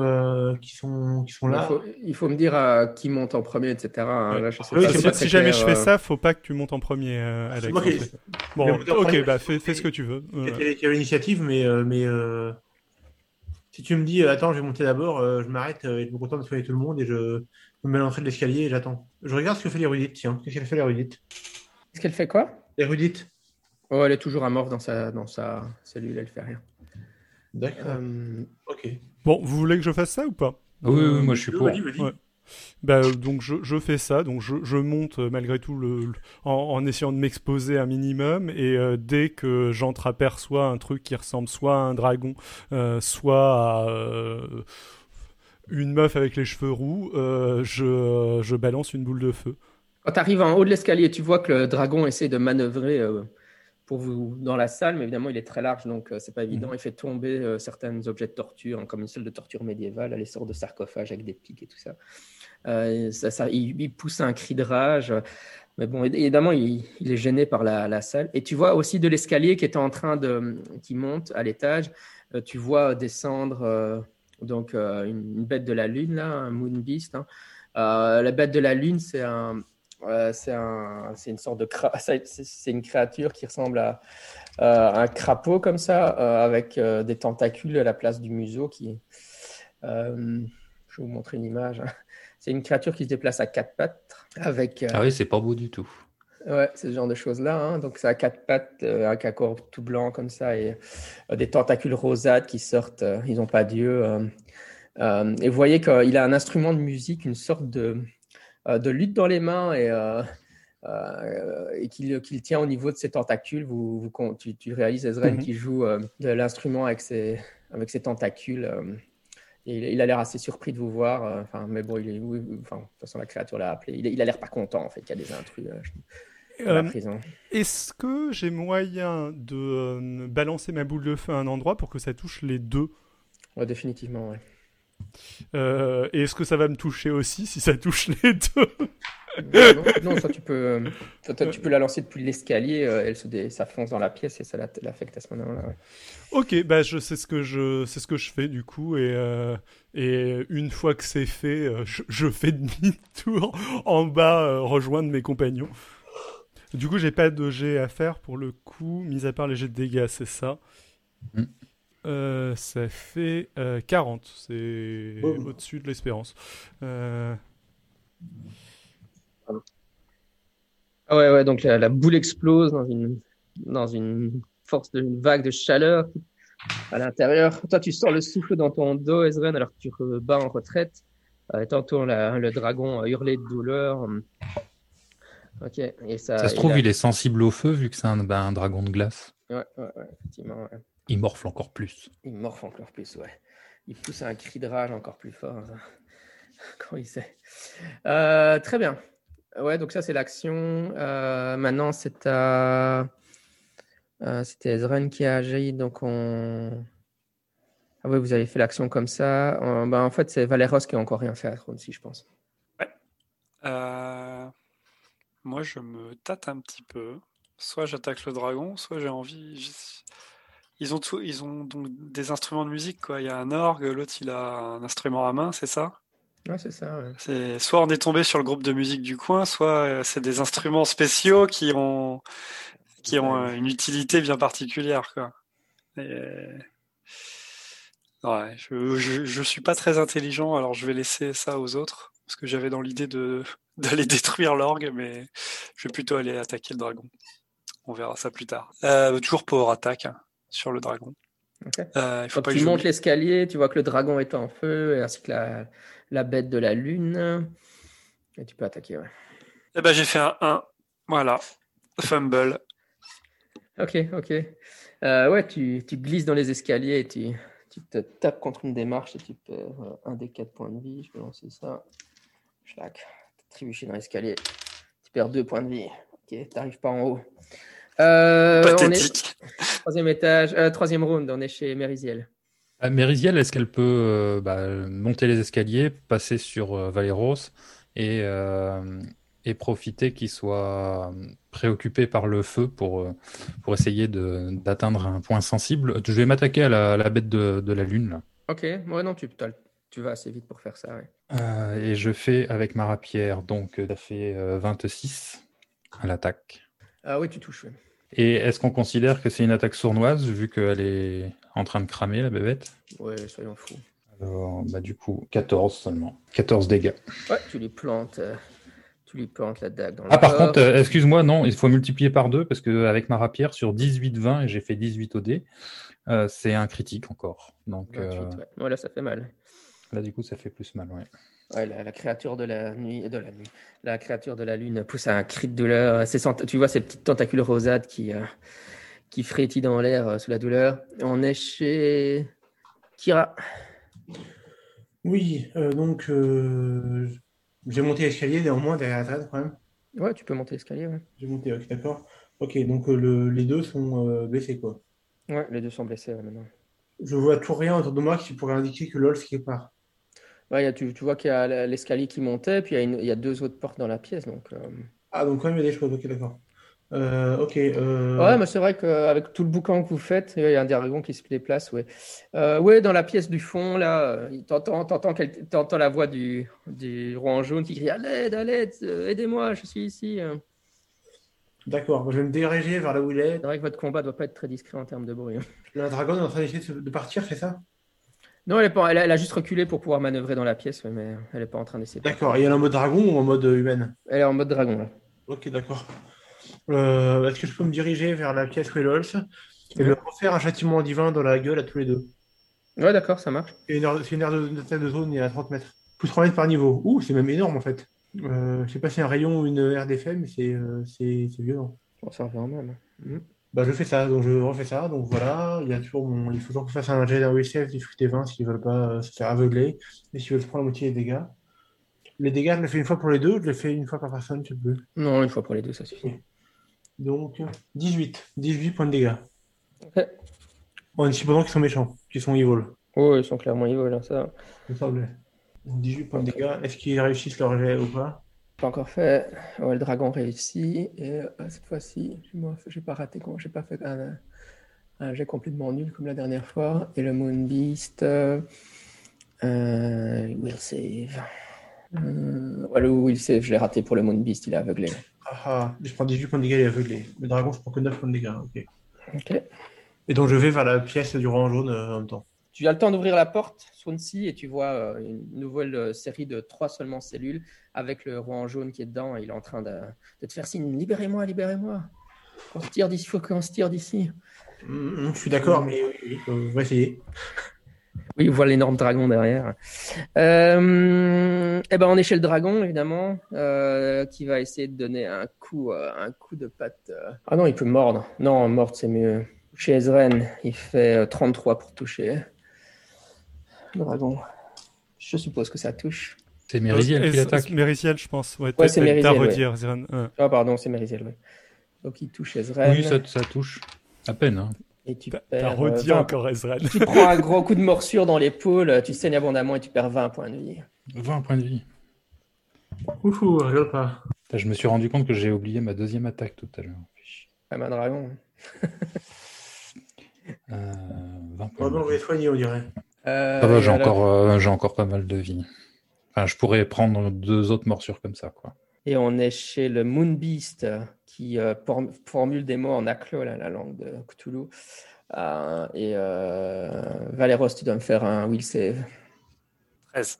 là? Il faut me dire qui monte en premier, etc. hein. Ouais. Là, je sais Oui, pas, c'est c'est pas pas Si très jamais clair, je fais ça, faut pas que tu montes en premier, Alex. C'est moi en qui- fait. je Bon, vais monter en ok, premier. bah fais ce que tu veux. Qui avait l'initiative, mais si tu me dis, attends, je vais monter d'abord, je m'arrête et je me contente de soigner tout le monde et je me mets à l'entrée de l'escalier et j'attends. Je regarde ce que fait l'érudite, tiens. Qu'est-ce qu'elle fait l'érudite? Est-ce qu'elle fait quoi? L'érudite. Oh, elle est toujours amorphe dans sa cellule, elle fait rien. D'accord. Euh, Ok. Bon, vous voulez que je fasse ça ou pas? Oui, moi je suis pour. Vas-y. Ouais. Bah, donc je fais ça, donc je monte malgré tout en essayant de m'exposer un minimum et dès que j'entreaperçois un truc qui ressemble soit à un dragon, soit à une meuf avec les cheveux roux, je balance une boule de feu. Quand tu arrives en haut de l'escalier, tu vois que le dragon essaie de manœuvrer pour vous dans la salle, mais évidemment, il est très large, donc c'est pas évident. Il fait tomber certains objets de torture, hein, comme une salle de torture médiévale, les sortes de sarcophages avec des pics et tout ça. Il pousse un cri de rage. Mais bon, évidemment, il est gêné par la salle. Et tu vois aussi de l'escalier qui monte à l'étage. Tu vois descendre une bête de la lune, là, un moon beast. Hein. La bête de la lune, c'est une sorte de c'est une créature qui ressemble à un crapaud comme ça, avec des tentacules à la place du museau. Je vais vous montrer une image. Hein. C'est une créature qui se déplace à quatre pattes. Ah oui, c'est pas beau du tout. Ouais, c'est ce genre de choses-là. Hein. Donc, ça a quatre pattes, avec un corps tout blanc comme ça, et des tentacules rosâtres qui sortent. Ils n'ont pas d'yeux. Et vous voyez qu'il a un instrument de musique, une sorte de lutte dans les mains et qu'il tient au niveau de ses tentacules. Tu réalises Ezren qui joue de l'instrument avec ses tentacules. Et il a l'air assez surpris de vous voir. Mais bon, de toute façon, la créature l'a appelé. Il a l'air pas content, en fait, qu'il y a des intrus à la prison. Est-ce que j'ai moyen de balancer ma boule de feu à un endroit pour que ça touche les deux? Ouais, définitivement, ouais. Et est-ce que ça va me toucher aussi si ça touche les deux? Non, ça tu peux la lancer depuis l'escalier, ça fonce dans la pièce et ça l'affecte à ce moment-là. Ouais. Ok, bah c'est ce que je fais du coup et une fois que c'est fait, je fais demi-tour en bas rejoindre mes compagnons. Du coup, j'ai pas de jet à faire pour le coup, mis à part les jets de dégâts, c'est ça. Ça fait 40, c'est au-dessus de l'espérance. Ah ouais, donc la boule explose dans une vague de chaleur à l'intérieur. Toi, tu sens le souffle dans ton dos, Ezren, alors que tu bats en retraite. Tantôt, le dragon hurlait de douleur. Ok, et ça se trouve, il est sensible au feu vu que c'est un dragon de glace. Ouais, effectivement. Ouais. Il morfle encore plus. Il morfle encore plus, ouais. Il pousse un cri de rage encore plus fort. Quand il sait. Très bien. Ouais, donc ça, c'est l'action. Maintenant, c'était Ezren qui a agi. Donc, Ah oui, vous avez fait l'action comme ça. En fait, c'est Valeros qui a encore rien fait à Throne, si je pense. Ouais. Moi, je me tâte un petit peu. Soit j'attaque le dragon, soit j'ai envie. Ils ont donc des instruments de musique, quoi. Il y a un orgue, l'autre il a un instrument à main, c'est ça? Ouais, c'est ça. Ouais. Soit on est tombé sur le groupe de musique du coin, soit c'est des instruments spéciaux qui ont une utilité bien particulière, quoi. Ouais, je suis pas très intelligent, alors je vais laisser ça aux autres, parce que j'avais dans l'idée d'aller détruire l'orgue, mais je vais plutôt aller attaquer le dragon. On verra ça plus tard. Toujours pour attaque sur le dragon. Okay. Il faut Donc, pas tu montes l'escalier, tu vois que le dragon est en feu, ainsi que la bête de la lune. Et tu peux attaquer, ouais. Eh ben, j'ai fait un 1. Voilà. Fumble. Ok. Ouais, tu glisses dans les escaliers et tu te tapes contre une démarche et tu perds un des 4 points de vie. Je peux lancer ça. Schlac. Tu trébuché dans l'escalier. Tu perds 2 points de vie. Ok, t'arrives pas en haut. Pathétique. Troisième étage, troisième round, on est chez Meriziel. Meriziel, est-ce qu'elle peut monter les escaliers, passer sur Valeros et profiter qu'il soit préoccupé par le feu pour essayer d'atteindre un point sensible? Je vais m'attaquer à la bête de la lune, là. Ok, ouais, non, tu vas assez vite pour faire ça. Ouais. Et je fais avec ma rapière, donc ça fait 26 à l'attaque. Ah oui, tu touches. Ouais. Et est-ce qu'on considère que c'est une attaque sournoise vu qu'elle est en train de cramer, la bébête? Ouais, soyons fous. Alors, du coup, 14 seulement. 14 dégâts. Ouais, tu lui plantes la dague dans le par corps. contre, excuse-moi, non, il faut multiplier par 2 parce qu'avec ma rapière, sur 18-20, et j'ai fait 18 au dé, c'est un critique encore. Donc, 28, ouais. Ouais, là, ça fait mal. Là, du coup, ça fait plus mal, ouais. Ouais, la créature de la nuit, la créature de la lune pousse un cri de douleur. Tu vois ces petites tentacules rosades qui frétillent dans l'air sous la douleur. On est chez Kira. Oui, donc j'ai monté l'escalier néanmoins derrière la table quand même. Ouais, tu peux monter l'escalier. Ouais. J'ai monté, ok, d'accord. Ok, donc les deux sont blessés, quoi. Ouais, les deux sont blessés maintenant. Je vois tout rien autour de moi qui pourrait indiquer que Lolf quelque part. Ouais, tu vois qu'il y a l'escalier qui montait, puis il y a 2 autres portes dans la pièce. Donc, Ah, donc quand même il y a des choses, ok, d'accord. Ok. Ouais, mais c'est vrai qu'avec tout le boucan que vous faites, il y a un dragon qui se déplace. Ouais, ouais, dans la pièce du fond, là, t'entends la voix du roi en jaune qui crie à l'aide, aidez-moi, je suis ici. D'accord, je vais me diriger vers là où il est. C'est vrai que votre combat ne doit pas être très discret en termes de bruit. Le dragon est en train d'essayer de partir, c'est ça? Non, elle a juste reculé pour pouvoir manœuvrer dans la pièce, ouais, mais elle n'est pas en train d'essayer. D'accord, et elle est en mode dragon ou en mode humaine? Elle est en mode dragon, là. Ok, d'accord. Est-ce que je peux me diriger vers la pièce où est Lolf et leur refaire un châtiment divin dans la gueule à tous les deux? Ouais, d'accord, ça marche. C'est une aire de zone, il y a 30 mètres. Plus 3 mètres par niveau. Ouh, c'est même énorme en fait. Je sais pas si c'est un rayon ou une aire d'effet, mais c'est violent. Bon, ça revient même. Bah, je fais ça, donc je refais ça. Donc voilà, il faut toujours que je fasse un jet d'un WCF du fruit des 20 s'ils veulent pas se faire aveugler et s'ils veulent se prendre la moitié des dégâts. Les dégâts, je les fais une fois pour les deux, je les fais une fois par personne, je sais plus. Non, une fois pour les deux, ça suffit. Donc 18 points de dégâts. Ok. En supposant qu'ils sont méchants, qu'ils sont evil. Oh, ils sont clairement evil, là, ça. Il me semblait. Donc 18 points de dégâts. Est-ce qu'ils réussissent leur jet ou pas? Pas encore fait. Ouais, le dragon réussit. Et cette fois-ci, j'ai pas raté. J'ai pas fait un jet complètement nul comme la dernière fois. Et le Moon Beast will save. Ouais, le will save, je l'ai raté pour le Moon Beast, il est aveuglé. Je prends 18 points de dégâts, il est aveuglé. Le dragon, je prends que 9 points de dégâts. Ok. Et donc je vais vers la pièce du roi en jaune en même temps. Tu as le temps d'ouvrir la porte, Swansea, et tu vois une nouvelle série de 3 seulement cellules avec le roi en jaune qui est dedans. Et il est en train de te faire signe, libérez-moi, libérez-moi. On se tire d'ici, il faut qu'on se tire d'ici. Je suis d'accord, mais oui, on va essayer. Oui, on voit l'énorme dragon derrière. On est chez le dragon, évidemment, qui va essayer de donner un coup de patte. Ah non, il peut mordre. Non, mordre, c'est mieux. Chez Ezren, il fait 33 pour toucher. Le dragon. Je suppose que ça touche. C'est Meriziel qui l'attaque. Meriziel, je pense. Ouais, c'est Meriziel. T'as redire, Ezren. Ah, pardon, c'est Meriziel. Ouais. Donc, il touche Ezren. Oui, ça touche. À peine. Hein. Et tu T'as perds. redit encore Ezren. Tu prends un gros coup de morsure dans l'épaule, tu saignes abondamment et tu perds 20 points de vie. 20 points de vie. Ouhou, rigole pas. Je me suis rendu compte que j'ai oublié ma deuxième attaque tout à l'heure. Comme un dragon. 20 points. Vraiment, je vais soigner, on dirait. Ça va, j'ai encore pas mal de vie. Enfin, je pourrais prendre 2 autres morsures comme ça, quoi. Et on est chez le Moon Beast qui formule des mots en Aklo, la langue de Cthulhu. Valeros, tu dois me faire un will save. 13.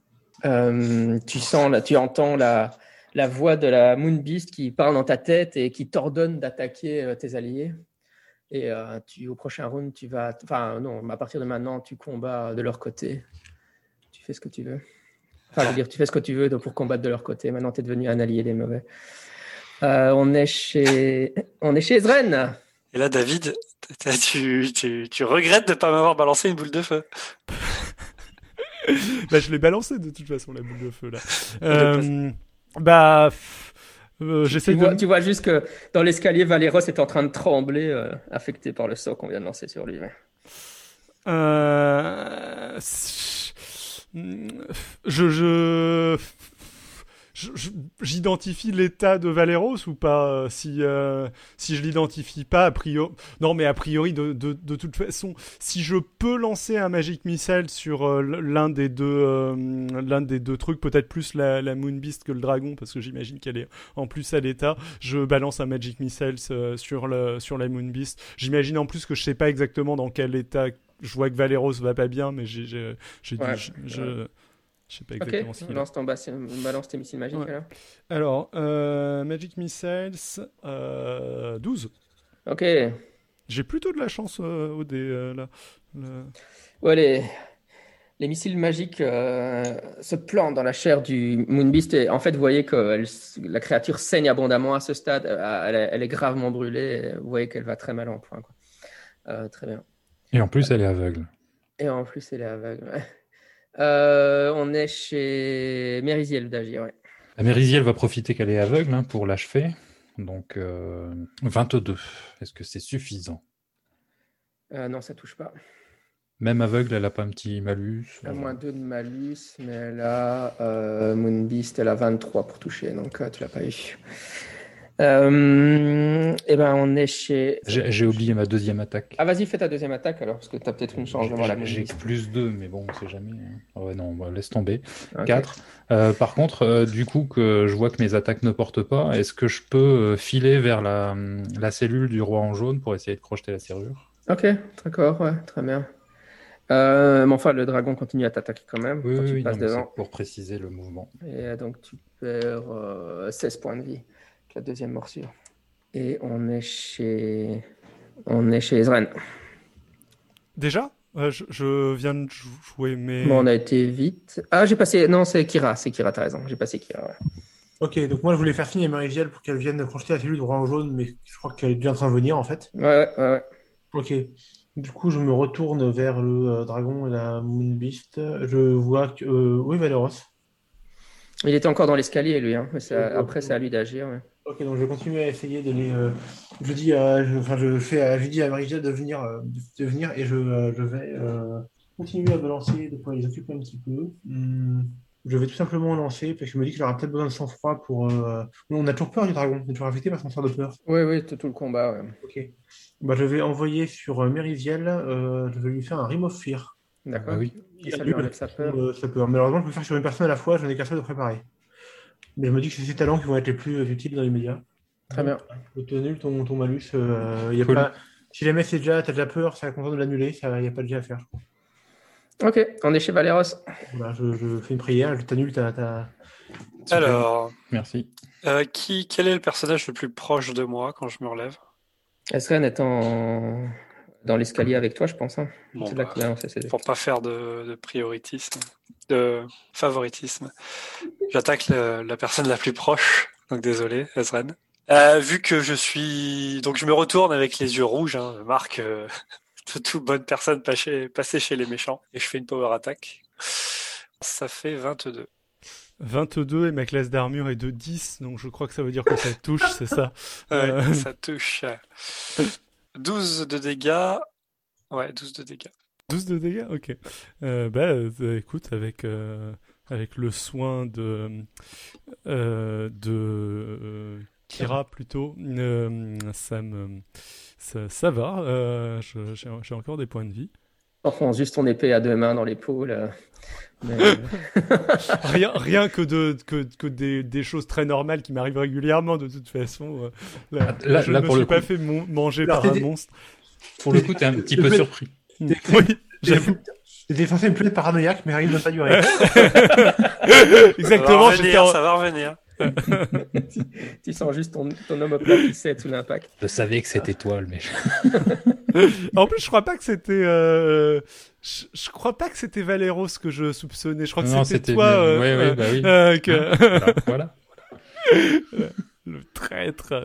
Tu entends la voix de la Moon Beast qui parle dans ta tête et qui t'ordonne d'attaquer tes alliés. Et au prochain round, à partir de maintenant, tu combats de leur côté. Tu fais ce que tu veux. Enfin, je veux dire, tu fais ce que tu veux pour combattre de leur côté. Maintenant, tu es devenu un allié des mauvais. On est chez Ezren. Et là, David, tu regrettes de ne pas m'avoir balancé une boule de feu. Je l'ai balancé de toute façon, la boule de feu, là. Tu vois juste que dans l'escalier, Valeros est en train de trembler, affecté par le sort qu'on vient de lancer sur lui. J'identifie l'état de Valeros ou pas si je l'identifie pas, a priori. Non, mais a priori, de toute façon, si je peux lancer un Magic Missile sur l'un des deux trucs, peut-être plus la Moon Beast que le dragon, parce que j'imagine qu'elle est en plus à l'état, je balance un Magic Missile sur la Moon Beast. J'imagine en plus que je sais pas exactement dans quel état. Je vois que Valeros va pas bien, mais je sais pas exactement ce qu'il a. Balance tes missiles magiques. Ouais. Alors, Magic Missiles, 12. Ok. J'ai plutôt de la chance au dé, là. Ouais, les missiles magiques se plantent dans la chair du Moonbeast. Et en fait, vous voyez que la créature saigne abondamment à ce stade. Elle est gravement brûlée. Vous voyez qu'elle va très mal en point. Très bien. Et en plus, elle est aveugle. Ouais. On est chez Meriziel d'agir. Ouais. La Meriziel va profiter qu'elle est aveugle pour l'achever. Donc, 22. Est-ce que c'est suffisant? Non, ça touche pas. Même aveugle, elle n'a pas un petit malus? Elle a moins 2 de malus, mais elle a Moonbeast, elle a 23 pour toucher, donc tu l'as pas eu. On est chez... J'ai oublié ma deuxième attaque. Ah, vas-y, fais ta deuxième attaque alors, parce que tu as peut-être une chance de voir la J'ai plus 2, mais bon, on sait jamais. Ouais, non, laisse tomber. Okay. 4. Par contre, du coup, que je vois que mes attaques ne portent pas, est-ce que je peux filer vers la cellule du roi en jaune pour essayer de crocheter la serrure? Ok, d'accord, ouais, très bien. Mais enfin, le dragon continue à t'attaquer quand même. Oui, quand tu passes devant. c'est pour préciser le mouvement. Et donc, tu perds 16 points de vie. La deuxième morsure. Et on est chez Ezren. Déjà je viens de jouer, mais... Bon, on a été vite. Ah, j'ai passé... Non, c'est Kira, t'as raison. J'ai passé Kira, ouais. Ok, donc moi je voulais faire finir Meriziel pour qu'elle vienne crocheter la cellule de roi en jaune, mais je crois qu'elle est déjà en train de venir en fait. Ouais. Ok. Du coup, je me retourne vers le dragon et la Moon Beast. Je vois que... oui, Valeros. Il était encore dans l'escalier, lui. Hein. Mais après, c'est à lui d'agir. Ouais. Ok, donc je vais continuer à essayer de les... je dis à Meriziel de venir et je vais continuer à me lancer, de pouvoir les occuper un petit peu. Je vais tout simplement lancer, parce que je me dis qu'il aura peut-être besoin de sang-froid pour... On a toujours peur du dragon, on est toujours affecté par son sort de peur. Oui, tout le combat, ouais. Ok. Je vais envoyer sur Meriziel, je vais lui faire un Rim of Fear. D'accord. Oui. Et ça lui enlève sa peur. Ça peut. Malheureusement, je peux le faire sur une personne à la fois, je n'ai qu'à ça de préparer. Mais je me dis que c'est ces talents qui vont être les plus utiles dans les médias. Très bien. Je te nul ton malus. Y a Cool. pas... Si jamais t'as déjà peur, ça va content de l'annuler, il n'y a pas de jet à faire. Ok, on est chez Valeros. Voilà, je fais une prière, je t'annule ta... Alors, Merci. quel est le personnage le plus proche de moi quand je me relève? Ezren est dans l'escalier avec toi, je pense. Hein. Bon, c'est là qu'il a lancé ses... Pour pas faire de prioritisme, de favoritisme, j'attaque la personne la plus proche. Donc désolé, Ezren. Vu que donc je me retourne avec les yeux rouges, marque de toute bonne personne passée chez les méchants, et je fais une power attack. Ça fait 22. 22 et ma classe d'armure est de 10, donc je crois que ça veut dire que ça touche, c'est ça. Ouais, ça touche. 12 de dégâts. Ouais, 12 de dégâts. 12 de dégâts, ok. Écoute, avec le soin de Kira plutôt, ça va. J'ai encore des points de vie. Enfonce juste ton épée à 2 mains dans l'épaule. Mais, Rien que des choses très normales qui m'arrivent régulièrement de toute façon. Je ne me suis pas fait manger par un monstre. Pour le coup, t'es un petit peu surpris. Oui, j'avoue. J'étais censé me plaire paranoïaque, mais rien ne va pas durer. Exactement, ça va revenir. tu sens juste ton omoplate qui cède sous l'impact. Je savais que c'était toi, mais. En plus, je crois pas que c'était. Je crois pas que c'était Valeros que je soupçonnais. Je crois que c'était toi. Oui, bah oui. Voilà. Le traître.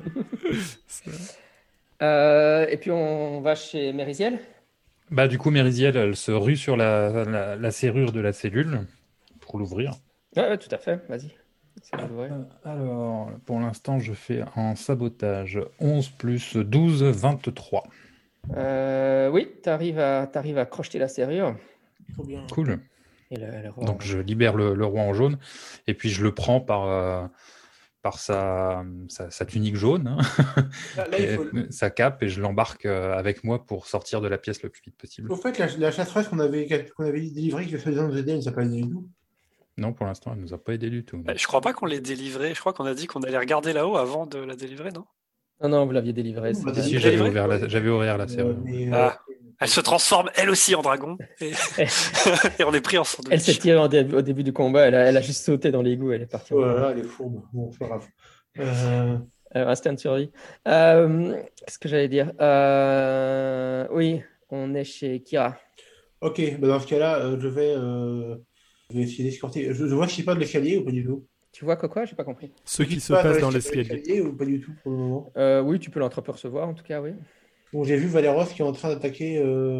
Et puis on va chez Mériziel. Bah du coup, Mériziel, elle se rue sur la serrure de la cellule pour l'ouvrir. Ouais, tout à fait. Vas-y. Alors, pour l'instant, je fais en sabotage 11 plus 12, 23. Oui, t'arrives à crocheter la serrure. Trop bien. Cool. Et le roi... Donc je libère le roi en jaune et puis je le prends par sa tunique jaune, hein, sa cape, et je l'embarque avec moi pour sortir de la pièce le plus vite possible. Au fait, la chasseresse qu'on avait délivrée, qui devait faire nous aider, elle ne nous a pas aidé du tout. Non, pour l'instant, elle nous a pas aidé du tout. Je crois pas qu'on l'ait délivrée. Je crois qu'on a dit qu'on allait regarder là-haut avant de la délivrer, non? Non, vous l'aviez délivrée. Si, j'avais ouvert la serrure. Elle se transforme elle aussi en dragon et on est pris en sandwich. Elle s'est tirée au début du combat, elle a juste sauté dans l'égout, elle est partie. Voilà, elle est fourbe. Bon, c'est pas grave. Instinct de survie. Qu'est-ce que j'allais dire? Oui, on est chez Kira. Ok, bah dans ce cas-là, je vais essayer d'escorter. Je vois ce qui se passe de l'escalier ou pas du tout? Tu vois quoi? J'ai pas compris. Ce qui se passe dans l'escalier. Ou pas du tout pour le moment? Oui, tu peux l'entrepercevoir en tout cas, oui. Bon, j'ai vu Valeros qui est en train d'attaquer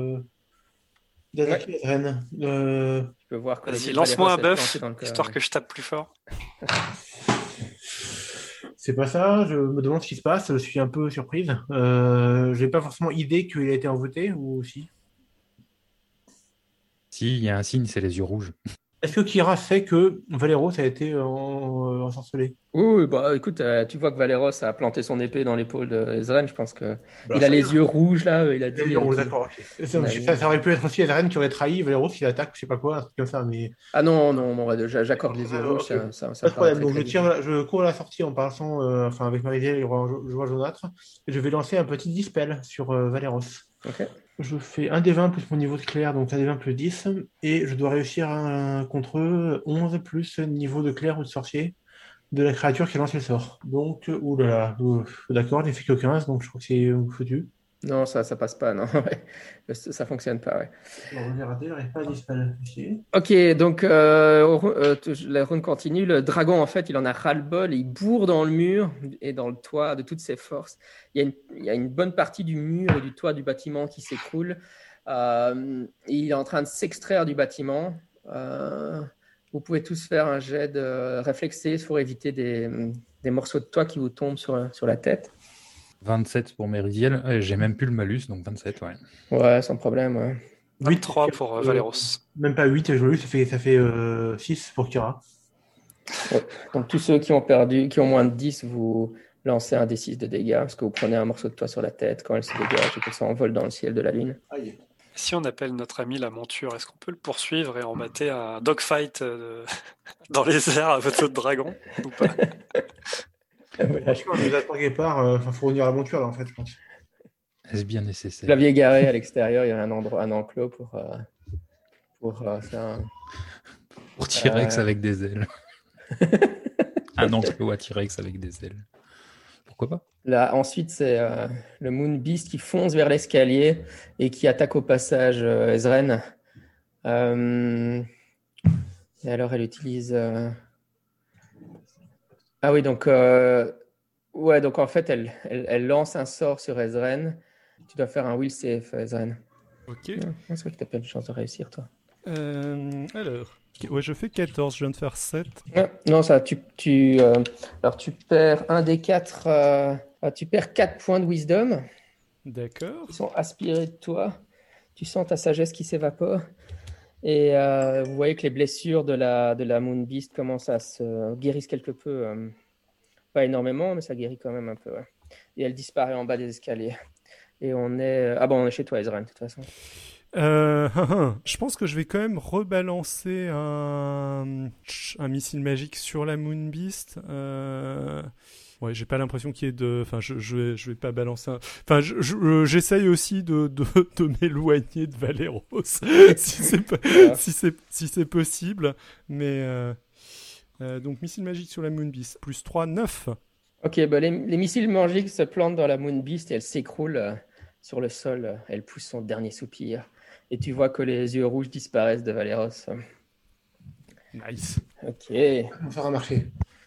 Ezren. Tu peux voir que vas-y, lance-moi un buff, histoire que je tape plus fort. C'est pas ça, je me demande ce qui se passe, je suis un peu surprise. J'ai pas forcément idée qu'il a été envoûté, ou si? Si, il y a un signe, c'est les yeux rouges. Est-ce que Kira sait que Valeros a été ensorcelé? Oui, bah écoute, tu vois que Valeros a planté son épée dans l'épaule de Ezren, je pense que Bah, il a les yeux rouges là, il a dit... D'accord, ok. Ça aurait pu être aussi Ezren qui aurait trahi Valeros, qui attaque, je sais pas quoi, un truc comme ça, mais... Ah non, j'accorde les yeux rouges, ça pas de problème, donc très je cours à la sortie en passant, avec Marie-Zélie et je vois Jaunâtre, et je vais lancer un petit dispel sur Valeros. Ok. Je fais un des 20 plus mon niveau de clair, donc un des 20 plus 10, et je dois réussir contre eux 11 plus niveau de clair ou de sorcier de la créature qui a lancé le sort. Donc, oulala, d'accord, j'ai fait que 15, donc je crois que c'est foutu. Non, ça passe pas, non. Ça fonctionne pas, ouais. Bon, j'ai raté, j'arrive pas à dispel. Ok, donc la run continue. Le dragon, en fait, il en a ras-le-bol, il bourre dans le mur et dans le toit de toutes ses forces. Il y a une bonne partie du mur et du toit du bâtiment qui s'écroule. Il est en train de s'extraire du bâtiment. Vous pouvez tous faire un jet de réflexes pour éviter des morceaux de toit qui vous tombent sur la tête. 27 pour Mériziel, j'ai même plus le malus, donc 27, ouais. Ouais, sans problème, ouais. 8-3 pour Valeros. Même pas 8, ça fait 6 pour Kira. Ouais. Donc tous ceux qui ont moins de 10, vous lancez un D6 de dégâts, parce que vous prenez un morceau de toit sur la tête quand elle se dégage et qu'elle s'envole dans le ciel de la lune. Aïe. Si on appelle notre ami la monture, est-ce qu'on peut le poursuivre et en mater un dogfight dans les airs avec notre dragon ou pas? Voilà. On nous attend quelque part, faut revenir à la monture là en fait, je pense. Est-ce bien Vous nécessaire? l'aviez garé à l'extérieur, il y a un enclos pour faire un... Pour T-Rex avec des ailes. Un enclos à T-Rex avec des ailes. Pourquoi pas? Là, ensuite, c'est le Moon Beast qui fonce vers l'escalier et qui attaque au passage Ezren. Et alors, elle utilise... Ah oui, donc en fait, elle lance un sort sur Ezren. Tu dois faire un will save, Ezren. Ok. C'est vrai que tu n'as pas une chance de réussir, toi. Alors, ouais, je fais 14, je viens de faire 7. Non, ça, alors tu perds un des 4, tu perds 4 points de wisdom. D'accord. Ils sont aspirés de toi. Tu sens ta sagesse qui s'évapore. Et vous voyez que les blessures de la Moon Beast commencent à se guérissent quelque peu. Pas énormément, mais ça guérit quand même un peu. Ouais. Et elle disparaît en bas des escaliers. Et on est... Ah bon, on est chez toi, Ezra, de toute façon. Je pense que je vais quand même rebalancer un missile magique sur la Moon Beast. Ouais, j'ai pas l'impression qu'il y ait de... Enfin, je vais pas balancer un... Enfin, j'essaye aussi de m'éloigner de Valeros, si c'est possible. Mais... donc, missile magique sur la Moon Beast. Plus 3, 9. Ok, bah les missiles magiques se plantent dans la Moon Beast et elle s'écroule sur le sol. Elle pousse son dernier soupir. Et tu vois que les yeux rouges disparaissent de Valeros. Nice. Ok, On va faire un marché.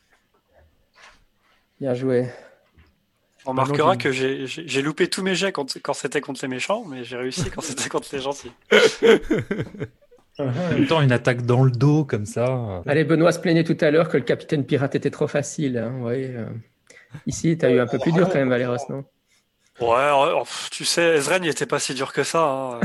bien joué. On remarquera que j'ai loupé tous mes jets quand c'était contre les méchants, mais j'ai réussi quand c'était contre les gentils. En même temps, une attaque dans le dos comme ça. Allez, Benoît se plaignait tout à l'heure que le capitaine pirate était trop facile. Hein, ouais, Ici, t'as eu un peu plus dur quand même, Valeros, non? Ouais, tu sais, Ezren, il était pas si dur que ça. Hein.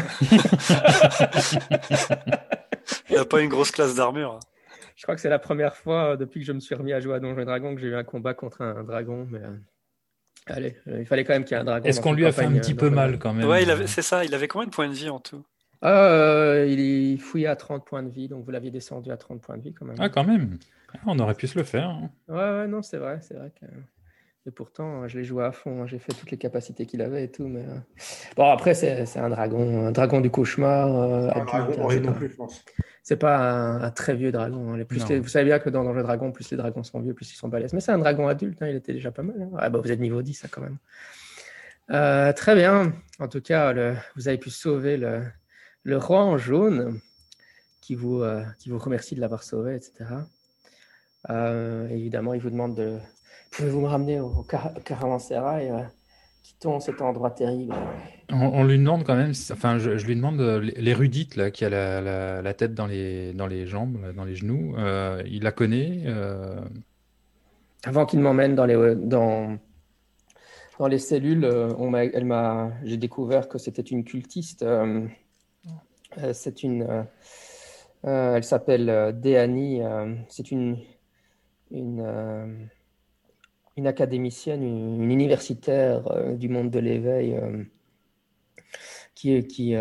Il n'a pas une grosse classe d'armure. Je crois que c'est la première fois depuis que je me suis remis à jouer à Donjons et Dragons que j'ai eu un combat contre un dragon. Mais allez, il fallait quand même qu'il y ait un dragon. Est-ce qu'on lui a fait un petit peu mal quand même? Ouais, c'est ça. Il avait combien de points de vie en tout? Il fouillait à 30 points de vie, donc vous l'aviez descendu à 30 points de vie quand même. Ah, quand même. On aurait pu se le faire. Hein. Ouais, non, c'est vrai que... Et pourtant, je l'ai joué à fond, j'ai fait toutes les capacités qu'il avait et tout. Mais bon, après, c'est un dragon du cauchemar. Un dragon horrible non plus, je pense. C'est pas un très vieux dragon. Hein. Vous savez bien que dans Donjons et Dragons, plus les dragons sont vieux, plus ils sont balèzes. Mais c'est un dragon adulte, hein, il était déjà pas mal. Hein. Ah, bah, vous êtes niveau 10, hein, quand même. Très bien. En tout cas, vous avez pu sauver le roi en jaune qui vous remercie de l'avoir sauvé, etc. Évidemment, il vous demande de... Pouvez-vous me ramener au caravansérail quittons cet endroit terrible. On lui demande quand même, enfin, je lui demande l'érudite là, qui a la tête dans les jambes, dans les genoux. Il la connaît. Avant qu'il m'emmène dans les cellules, j'ai découvert que c'était une cultiste. Elle s'appelle Déani. C'est une académicienne, une universitaire du monde de l'éveil qui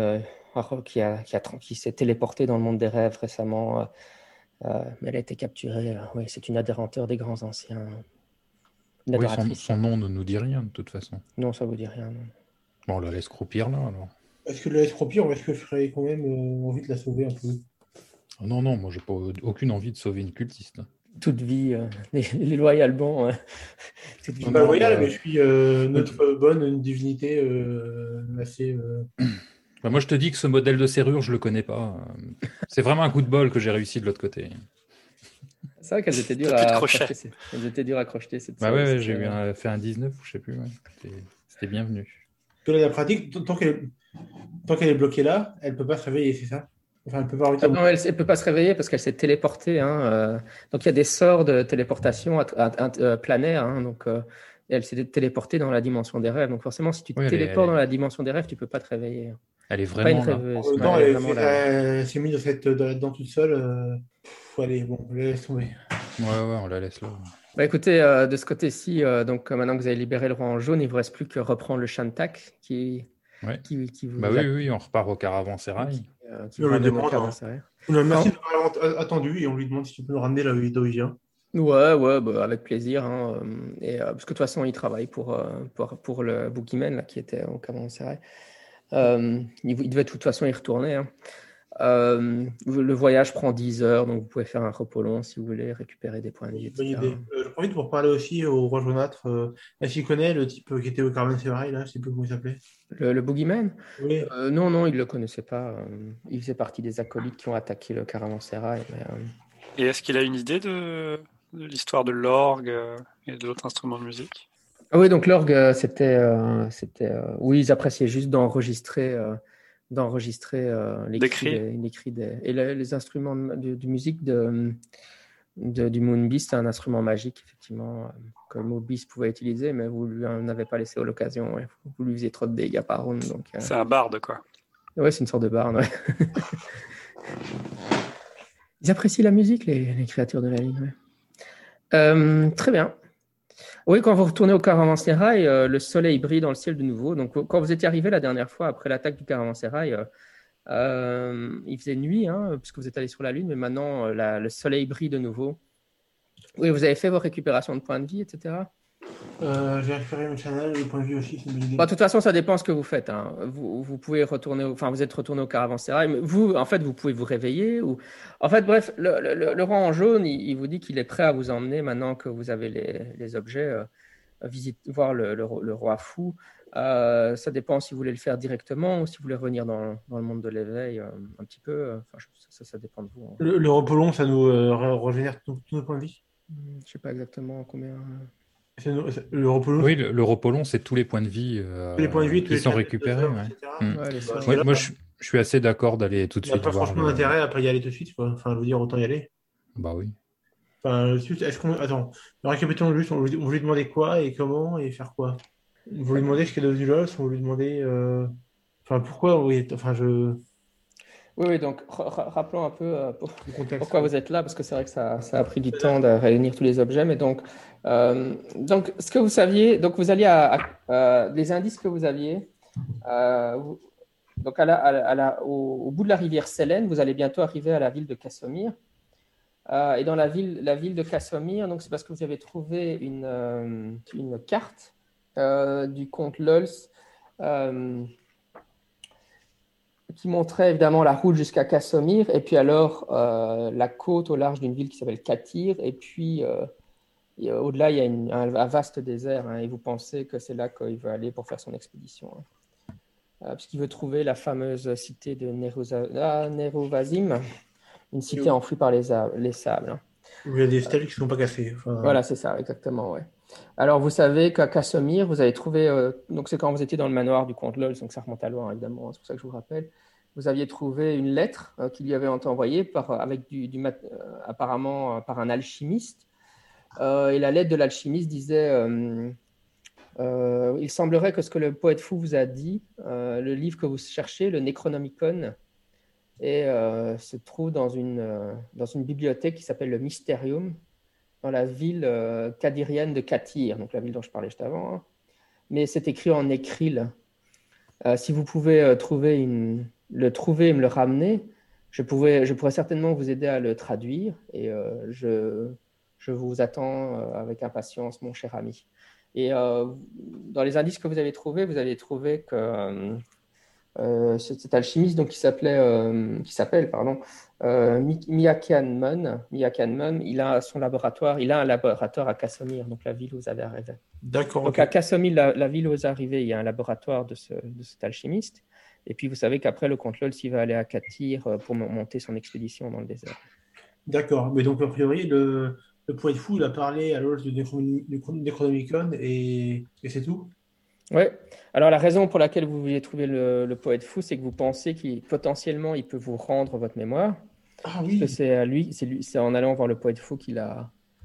s'est téléportée dans le monde des rêves récemment. Mais elle a été capturée. Oui, c'est une adhérenteur des grands anciens. Oui, son nom ne nous dit rien de toute façon. Non, ça vous dit rien. Non. Bon, on la laisse croupir là alors. Est-ce que la laisse croupir ou est-ce que je ferais quand même envie de la sauver un peu? Non, moi j'ai pas aucune envie de sauver une cultiste. Toute vie, les loyalement. Je suis pas loyal, mais je suis notre bonne, une divinité assez. Bah, moi je te dis que ce modèle de serrure, je le connais pas. C'est vraiment un coup de bol que j'ai réussi de l'autre côté. C'est vrai qu'elles étaient dures à crocheter. Elles étaient dures à crocheter. Ouais, j'ai fait un 19 ou je sais plus. Ouais. C'était bienvenu. Que la pratique, tant qu'elle est bloquée là, elle peut pas se réveiller, c'est ça? Enfin, elle peut pas non, elle peut pas se réveiller parce qu'elle s'est téléportée. Hein, donc il y a des sorts de téléportation planaire. Hein, donc elle s'est téléportée dans la dimension des rêves. Donc forcément, si tu te téléportes dans la dimension des rêves, tu peux pas te réveiller. Elle est vraiment là. Elle s'est mise là-dedans toute seule. Allez, bon, on la laisse tomber. Ouais, on la laisse là. Bah écoutez, de ce côté-ci, donc maintenant que vous avez libéré le roi en jaune, il vous reste plus que reprendre le Shantak qui vous. Bah oui, on repart au caravansérail. Merci de m'avoir attendu et on lui demande si tu peux nous ramener là où il vient. Ouais, bah, avec plaisir. Hein, parce que de toute façon, il travaille pour le Boogeyman là, qui était au caravansérail. Il devait de toute façon y retourner. Hein. Le voyage prend 10 heures, donc vous pouvez faire un repos long si vous voulez récupérer des points de vie. Bonne idée. Je profite pour parler aussi au roi jaunâtre. Est-ce qu'il connaît le type qui était au caravansérail là? Je sais plus comment il s'appelait. Le Boogeyman? Oui. Non, il le connaissait pas. Il faisait partie des acolytes qui ont attaqué le caravansérail. Et est-ce qu'il a une idée de l'histoire de l'orgue et de l'autre instrument de musique? Ah oui, donc l'orgue, c'était. Oui, ils appréciaient juste d'enregistrer d'enregistrer les cris et les instruments de musique du Moon Beast, un instrument magique, effectivement, que Moon Beast pouvait utiliser, mais vous lui en avez pas laissé l'occasion. Ouais. Vous lui faisiez trop de dégâts par round. Donc, c'est un barde, quoi. Ouais, c'est une sorte de barde, ouais. Ils apprécient la musique, les créatures de la ligne. Ouais. Très bien. Oui, quand vous retournez au caravansérail, le soleil brille dans le ciel de nouveau. Donc, quand vous étiez arrivé la dernière fois, après l'attaque du caravansérail, il faisait nuit, puisque vous êtes allé sur la Lune, mais maintenant, le soleil brille de nouveau. Oui, vous avez fait vos récupérations de points de vie, etc. J'ai récupéré mon channel, le point de vue aussi, c'est une bonne idée. Bon, de toute façon, ça dépend ce que vous faites. Vous pouvez retourner, vous êtes retourné au caravansérail, mais vous, en fait, vous pouvez vous réveiller. En fait, bref, le roi en jaune, il vous dit qu'il est prêt à vous emmener maintenant que vous avez les objets, voir le roi fou. Ça dépend si vous voulez le faire directement ou si vous voulez revenir dans le monde de l'éveil un petit peu. Ça dépend de vous. Le repos long, ça nous régénère tous nos points de vie. Je ne sais pas exactement combien. Le repos long. Oui, le repos long, c'est tous les points de vie, tous les points de vie qui sont récupérés. Moi, je suis assez d'accord d'aller tout de suite voir. Il n'y a pas franchement d'intérêt après y aller tout de suite, quoi. Enfin, je veux dire, autant y aller. Bah oui. Enfin, attends, récapitulons juste, on voulait demander quoi et comment et faire quoi. On voulait demander ce qu'il y a de Lols, on voulait demander. Enfin, pourquoi oui, enfin, Oui, donc rappelons un peu pourquoi vous êtes là, parce que c'est vrai que ça a pris du temps de réunir tous les objets. Mais donc ce que vous saviez, donc vous alliez les indices que vous aviez. Donc au bout de la rivière Sélène, vous allez bientôt arriver à la ville de Cassomir. Et dans la ville de Cassomir, donc c'est parce que vous avez trouvé une carte du comte Lols. Qui montrait évidemment la route jusqu'à Cassomir, et puis alors la côte au large d'une ville qui s'appelle Katir, et puis au-delà, il y a un vaste désert, et vous pensez que c'est là qu'il veut aller pour faire son expédition. Puisqu'il veut trouver la fameuse cité de Nerovazim, une cité enfouie par les sables. Il y a des stèles qui ne sont pas cassées. Enfin... Voilà, c'est ça, exactement, ouais. Alors, vous savez qu'à Cassomir, vous avez trouvé, donc c'est quand vous étiez dans le manoir du comte Lols, donc ça remonte à loin, évidemment, c'est pour ça que je vous rappelle. Vous aviez trouvé une lettre qui lui avait été envoyée avec apparemment par un alchimiste. Et la lettre de l'alchimiste disait il semblerait que ce que le poète fou vous a dit, le livre que vous cherchez, le Necronomicon, se trouve dans une bibliothèque qui s'appelle le Mysterium, dans la ville kadirienne de Katir, donc la ville dont je parlais juste avant. Mais c'est écrit en écril. Si vous pouvez le trouver et me le ramener, je pourrais certainement vous aider à le traduire. Et je vous attends avec impatience, mon cher ami. Et dans les indices que vous avez trouvé que cet alchimiste donc, qui s'appelle Miyakan Mun, il a un laboratoire à Cassomir, donc la ville où vous avez arrivé. D'accord. Donc à Cassomir, la ville où vous arrivez, il y a un laboratoire de cet alchimiste. Et puis vous savez qu'après le comte Lols, il va aller à Katir pour monter son expédition dans le désert. D'accord. Mais donc a priori, le poète fou, il a parlé à Lols du Necronomicon et c'est tout. Oui. Alors la raison pour laquelle vous vouliez trouver le poète fou, c'est que vous pensez potentiellement il peut vous rendre votre mémoire. Ah oui. Parce que c'est en allant voir le poète fou qu'il a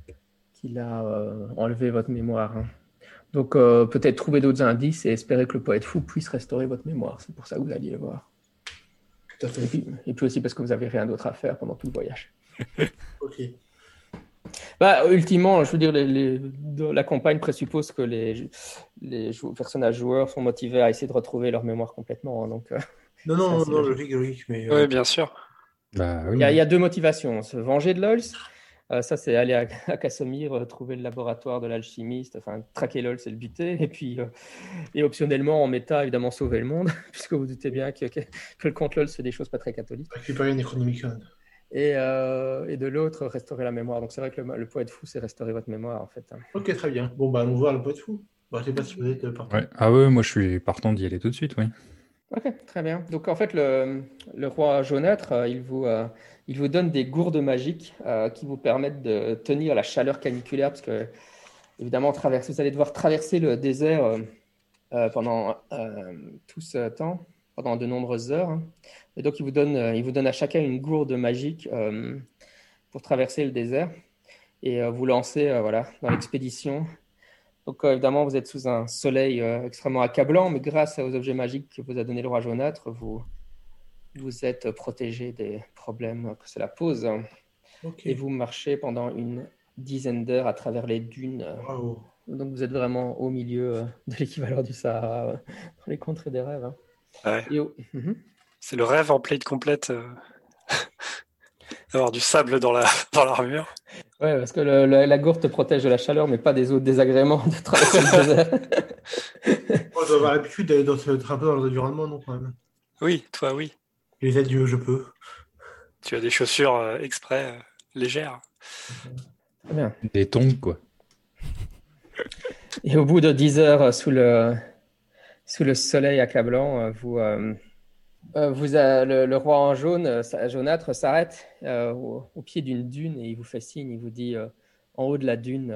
enlevé votre mémoire. Donc peut-être trouver d'autres indices et espérer que le poète fou puisse restaurer votre mémoire. C'est pour ça que vous alliez le voir. Tout à fait. Et puis aussi parce que vous n'avez rien d'autre à faire pendant tout le voyage. Ok. Ultimement, je veux dire, la campagne présuppose que les personnages joueurs sont motivés à essayer de retrouver leur mémoire complètement. Donc, non, logique. Mais, Oui, bien sûr. Bah, oui. Il y a deux motivations. Se venger de Lols, ça c'est aller à Cassomir, trouver le laboratoire de l'alchimiste, enfin traquer Lols et le buter. Et puis, et optionnellement, en méta, évidemment, sauver le monde, puisque vous doutez bien que le comte Lols fait des choses pas très catholiques. Récupérer une Necronomicon. Et de l'autre, restaurer la mémoire. Donc c'est vrai que le poète fou, c'est restaurer votre mémoire, en fait. Ok, très bien. Bon, allons voir le poète fou. Je ne sais pas si vous êtes partant. Ouais. Ah ouais, moi je suis partant d'y aller tout de suite, oui. Ok, très bien. Donc en fait, le roi jaunâtre, il vous donne des gourdes magiques qui vous permettent de tenir la chaleur caniculaire, parce que évidemment, vous allez devoir traverser le désert pendant tout ce temps. pendant de nombreuses heures. Hein. Et donc, il vous donne à chacun une gourde magique pour traverser le désert et vous lancer dans l'expédition. Donc, évidemment, vous êtes sous un soleil extrêmement accablant, mais grâce aux objets magiques que vous a donné le roi jaunâtre, vous êtes protégé des problèmes que cela pose. Ok. Et vous marchez pendant une dizaine d'heures à travers les dunes. Bravo. Donc, vous êtes vraiment au milieu de l'équivalent du Sahara, dans les contrées des rêves. Hein. Ouais. C'est le rêve en plate complète. D'avoir du sable dans l'armure. Ouais, parce que la gourde te protège de la chaleur, mais pas des autres désagréments de traverser le désert. Moi, je dois avoir l'habitude d'être un peu dans l'environnement, non, quand même. Oui, toi, oui. Les aides du je peux. Tu as des chaussures exprès légères. Très bien. Des tongs, quoi. Et au bout de 10 heures sous le soleil accablant, le roi en jaunâtre s'arrête au pied d'une dune et il vous fait signe. Il vous dit en haut de la dune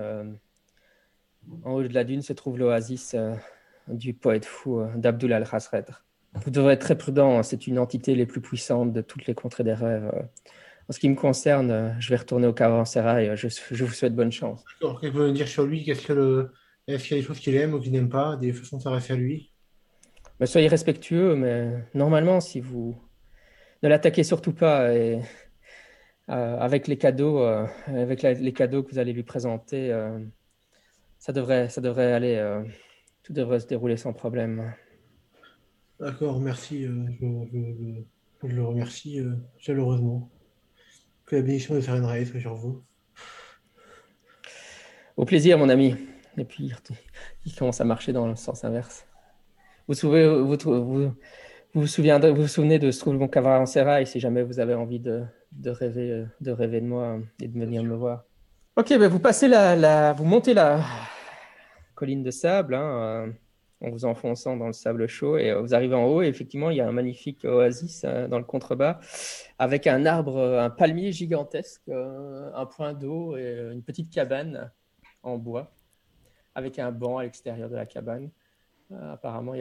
se trouve l'oasis du poète fou d'Abdul al-Khasred. Vous devrez être très prudent. Hein, c'est une entité les plus puissantes de toutes les contrées des rêves. En ce qui me concerne, je vais retourner au caravansérail. Je vous souhaite bonne chance. Alors, qu'est-ce que vous pouvez me dire sur lui? Est-ce qu'il y a des choses qu'il aime ou qu'il n'aime pas, des façons de s'adresser à lui? Mais soyez respectueux, mais normalement, si vous ne l'attaquez surtout pas et avec les cadeaux, les cadeaux que vous allez lui présenter, ça devrait aller. Tout devrait se dérouler sans problème. D'accord, merci. Je le remercie chaleureusement. Que la bénédiction de Sarenrae soit sur vous. Au plaisir, mon ami. Et puis, il commence à marcher dans le sens inverse. Vous vous souvenez de Strulgon Cavansera, et si jamais vous avez envie de rêver de moi et de venir me voir. Ok, ben vous passez vous montez la colline de sable en vous enfonçant dans le sable chaud et vous arrivez en haut et effectivement il y a un magnifique oasis dans le contrebas avec un arbre, un palmier gigantesque, un point d'eau et une petite cabane en bois avec un banc à l'extérieur de la cabane. Apparemment,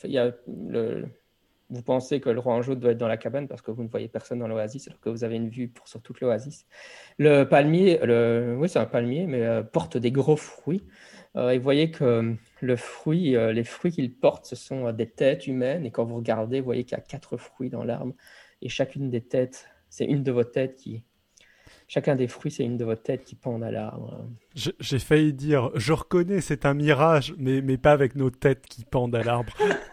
vous pensez que le roi en jaune doit être dans la cabane parce que vous ne voyez personne dans l'oasis alors que vous avez une vue sur toute l'oasis. Le palmier, oui, c'est un palmier, mais porte des gros fruits. Et vous voyez que les fruits qu'il porte, ce sont des têtes humaines. Et quand vous regardez, vous voyez qu'il y a 4 fruits dans l'arbre. Et chacune des têtes, c'est une de vos têtes Chacun des fruits, c'est une de vos têtes qui pendent à l'arbre. J'ai failli dire, je reconnais, c'est un mirage, mais pas avec nos têtes qui pendent à l'arbre.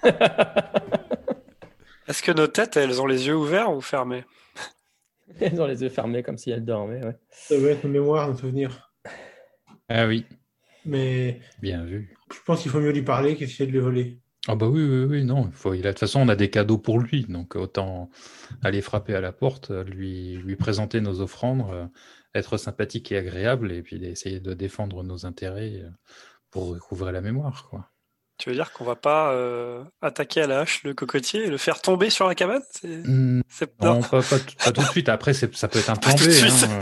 Est-ce que nos têtes, elles ont les yeux ouverts ou fermés? Elles ont les yeux fermés comme si elles dormaient. Ouais. Ça va être nos mémoires, nos souvenirs. Ah oui. Mais bien vu. Je pense qu'il faut mieux lui parler qu'essayer de le voler. Ah bah oui, non. De toute façon, on a des cadeaux pour lui, donc autant aller frapper à la porte, lui présenter nos offrandes, être sympathique et agréable, et puis essayer de défendre nos intérêts pour recouvrer la mémoire, quoi. Tu veux dire qu'on va pas attaquer à la hache le cocotier et le faire tomber sur la cabane? Non, pas tout de suite. Après, ça peut être un plan B.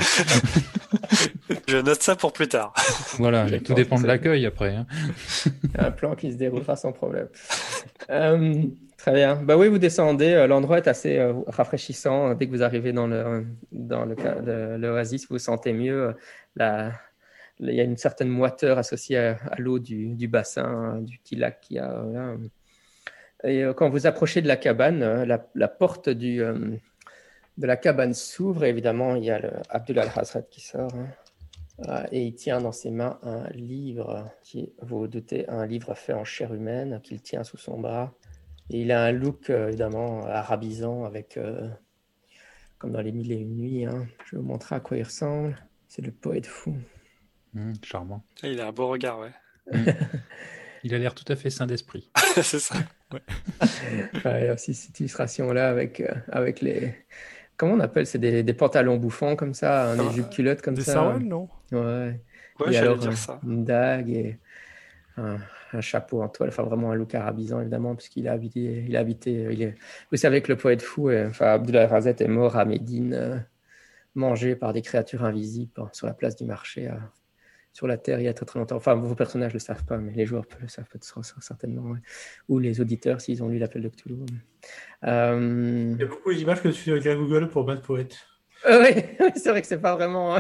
Je note ça pour plus tard. Voilà, tout dépend de l'accueil après. Hein. Un plan qui se déroulera sans problème. Très bien. Bah oui, vous descendez. L'endroit est assez rafraîchissant. Dès que vous arrivez dans l'oasis, vous vous sentez mieux. Il y a une certaine moiteur associée à l'eau du bassin, du petit lac qu'il y a là. Et quand vous approchez de la cabane, la porte de la cabane s'ouvre et évidemment, il y a Abdul al-Khasred qui sort. Et il tient dans ses mains un livre qui, vous vous doutez, un livre fait en chair humaine qu'il tient sous son bras. Et il a un look évidemment arabisant avec, comme dans les Mille et une nuits. Hein. Je vais vous montrer à quoi il ressemble. C'est le poète fou. Charmant. Il a un beau regard, ouais. Il a l'air tout à fait sain d'esprit. C'est ça. Ouais. Il y a aussi cette illustration-là avec les... Comment on appelle? C'est des pantalons bouffants comme ça, des jupes culottes comme des ça. Des sarouels, non? Ouais. Ouais, et j'allais alors, dire ça. Une dague et un chapeau en toile. Enfin, vraiment un look arabisant, évidemment, puisqu'il a habité... Vous savez que le poète fou, Abdul al-Khasred est mort à Médine, mangé par des créatures invisibles sur la place du marché sur la Terre il y a très très longtemps. Enfin, vos personnages ne le savent pas, mais les joueurs le savent certainement. Ouais. Ou les auditeurs s'ils ont lu l'appel de Cthulhu. Il y a beaucoup d'images que tu fais avec Google pour Bad Poet. Oui, c'est vrai que c'est pas vraiment...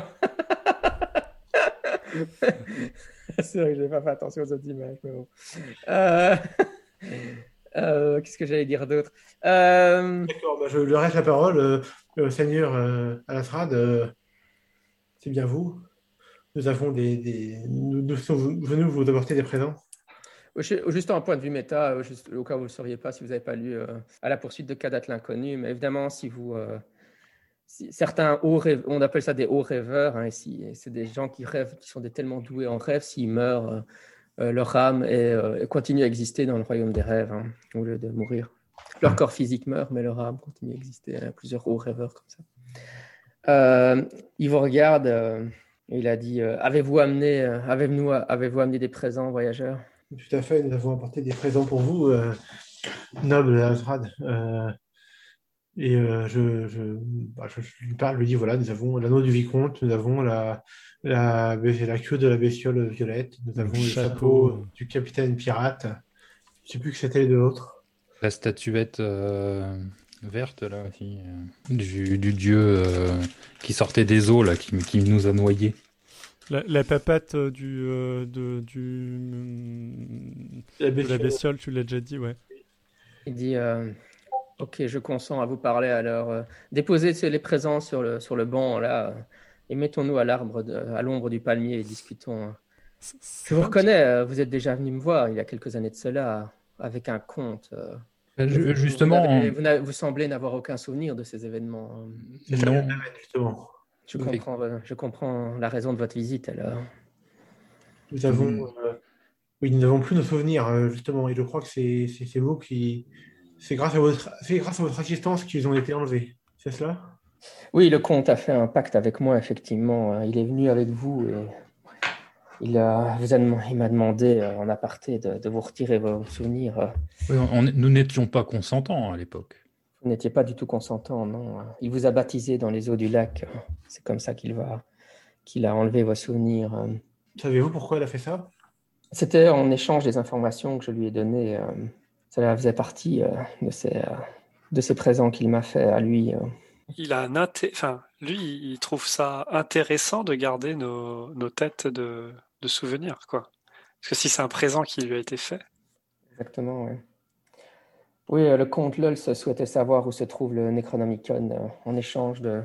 c'est vrai que je n'ai pas fait attention aux autres images. Mais bon. Qu'est-ce que j'allais dire d'autre D'accord, je lui reste la parole. Seigneur Alasrad, c'est bien vous. Nous avons nous sommes venus vous apporter des présents. Juste un point de vue méta, au cas où vous ne le sauriez pas, si vous n'avez pas lu À la poursuite de Kadat l'inconnu, mais évidemment, si certains on appelle ça des hauts rêveurs, hein, c'est des gens qui rêvent, qui sont tellement doués en rêve, s'ils meurent, leur âme continue à exister dans le royaume des rêves, hein, au lieu de mourir. Leur corps physique meurt, mais leur âme continue à exister. Il y a plusieurs hauts rêveurs comme ça. Il vous regarde, il a dit avez-vous amené des présents, voyageurs? Tout à fait, nous avons apporté des présents pour vous, noble Alasrad. Je lui parle, je lui dis voilà, nous avons l'anneau du vicomte, nous avons la queue de la bestiole violette, nous avons le chapeau du capitaine pirate. Je ne sais plus que c'était de l'autre. La statuette verte là aussi, du dieu qui sortait des eaux là, qui nous a noyés. La papate de la bestiole, tu l'as déjà dit, ouais. Il dit ok, je consens à vous parler. Alors, déposez les présents sur le banc là, et mettons-nous à l'ombre du palmier et discutons. Je vous reconnais, vous êtes déjà venu me voir il y a quelques années de cela avec un conte. Justement, vous semblez n'avoir aucun souvenir de ces événements. Non, justement. Je comprends la raison de votre visite alors. Nous avons plus nos souvenirs justement, et je crois que c'est vous qui, c'est grâce à votre assistance qu'ils ont été enlevés. C'est cela? Oui, le comte a fait un pacte avec moi effectivement. Il est venu avec vous et il m'a demandé en aparté de vous retirer vos souvenirs. Oui, nous n'étions pas consentants à l'époque. Vous n'étiez pas du tout consentant, non. Il vous a baptisé dans les eaux du lac. C'est comme ça qu'il a enlevé vos souvenirs. Savez-vous pourquoi il a fait ça? C'était en échange des informations que je lui ai données. Ça faisait partie de ces présents qu'il m'a fait à lui. Il a lui, il trouve ça intéressant de garder nos têtes de souvenirs, quoi. Parce que si c'est un présent qui lui a été fait. Exactement, oui. Oui, le comte Lulz souhaitait savoir où se trouve le Necronomicon. En échange de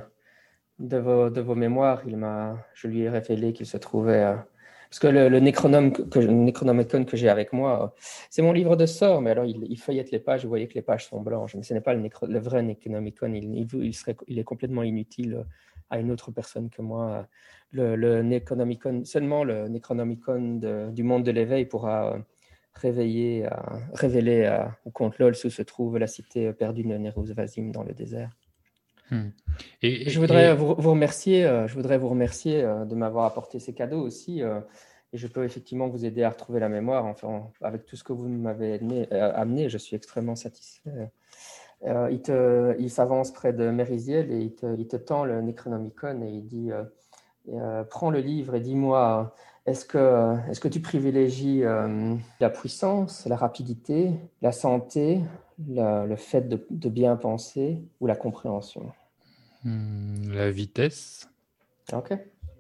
vos mémoires, je lui ai révélé qu'il se trouvait... parce que le Necronomicon que j'ai avec moi, c'est mon livre de sorts, mais alors il feuillette les pages, vous voyez que les pages sont blanches, mais ce n'est pas le vrai Necronomicon, il est complètement inutile à une autre personne que moi. Le Necronomicon, seulement le Necronomicon du monde de l'éveil pourra révéler au comte Lulz où se trouve la cité perdue de Neruzvazim dans le désert. Je voudrais vous remercier. De m'avoir apporté ces cadeaux aussi. Et je peux effectivement vous aider à retrouver la mémoire. Enfin, avec tout ce que vous m'avez amené, je suis extrêmement satisfait. Il s'avance près de Mériziel et il te tend le Necronomicon et il dit prends le livre et dis-moi, est-ce que tu privilégies la puissance, la rapidité, la santé, le fait de bien penser ou la compréhension? La vitesse. Ok.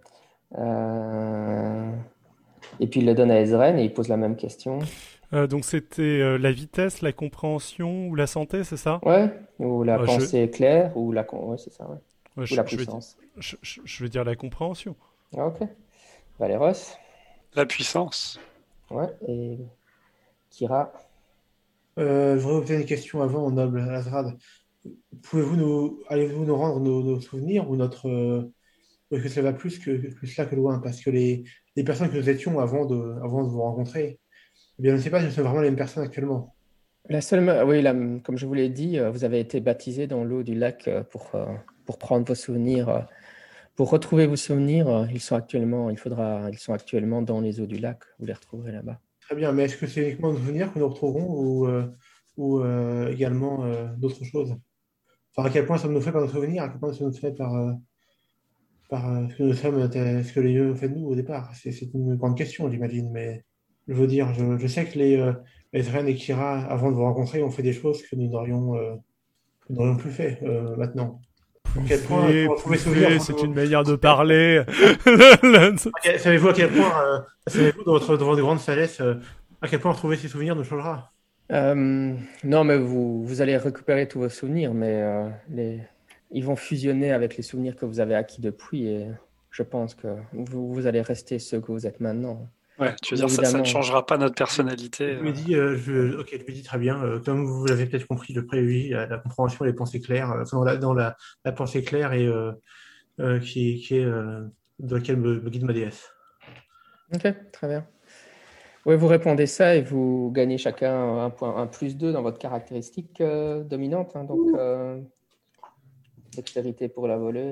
Et puis il le donne à Ezren et il pose la même question. Donc c'était la vitesse, la compréhension ou la santé, c'est ça? Ouais, ou la pensée claire, ou ouais, c'est ça, ouais. Ouais, ou la puissance. Je veux dire la compréhension. Ok. Valéros. La puissance. Ouais, et Kira. Je voudrais vous poser une question avant, noble Azrad. Allez-vous nous rendre nos souvenirs ou est-ce que ça va plus cela que loin? Parce que les personnes que nous étions avant de vous rencontrer, eh bien, je ne sais pas si nous sommes vraiment les mêmes personnes actuellement. Oui, comme je vous l'ai dit, vous avez été baptisé dans l'eau du lac pour prendre vos souvenirs. Pour retrouver vos souvenirs, ils sont actuellement dans les eaux du lac. Vous les retrouverez là-bas. Très bien, mais est-ce que c'est uniquement nos souvenirs que nous retrouverons ou également d'autres choses? Enfin, à quel point sommes-nous faits par nos souvenirs? À quel point sommes-nous faits par... ce que nous sommes, ce que les dieux ont fait de nous au départ. C'est une grande question, j'imagine. Mais je veux dire, je sais que les Ren et Kira, avant de vous rencontrer, ont fait des choses que nous n'aurions plus fait maintenant. À quel point pour retrouver souvenir, c'est une manière de parler. savez-vous à quel point, savez-vous dans votre grande sagesse, à quel point retrouver ces souvenirs nous changera? Non, mais vous allez récupérer tous vos souvenirs, mais ils vont fusionner avec les souvenirs que vous avez acquis depuis, et je pense que vous allez rester ce que vous êtes maintenant. Ouais, tu veux dire ça ne changera pas notre personnalité. Je lui dis très bien. Comme vous l'avez peut-être compris, le préjudice, la compréhension et les pensées claires, dans la pensée claire et qui est dans laquelle me guide ma déesse. Ok, très bien. Oui, vous répondez ça et vous gagnez chacun un point, un +2 dans votre caractéristique dominante. Hein, donc, dextérité pour la volée.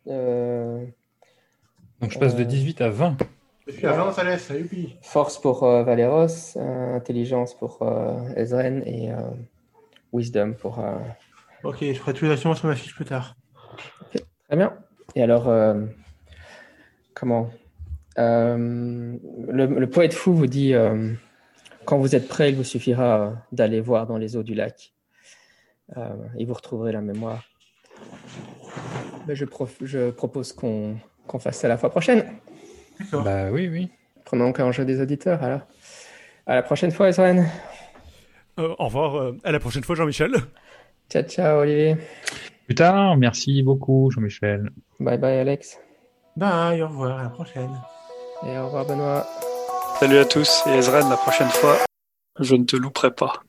Donc je passe de 18 à 20. Je suis à 20, ça laisse, youpi. Force pour Valeros, intelligence pour Ezren et wisdom pour... Ok, je ferai tous les actions sur ma fiche plus tard. Okay, très bien. Et alors, comment le poète fou vous dit quand vous êtes prêt, il vous suffira d'aller voir dans les eaux du lac et vous retrouverez la mémoire. Mais je propose qu'on fasse ça la fois prochaine. D'accord. Bah oui. Prenons encore un jeu des auditeurs alors. À la prochaine fois, Ezren. Au revoir. À la prochaine fois, Jean-Michel. Ciao, Olivier. Plus tard, merci beaucoup, Jean-Michel. Bye, Alex. Bye, au revoir, à la prochaine. Et au revoir, Benoît. Salut à tous et Ezren, la prochaine fois, je ne te louperai pas.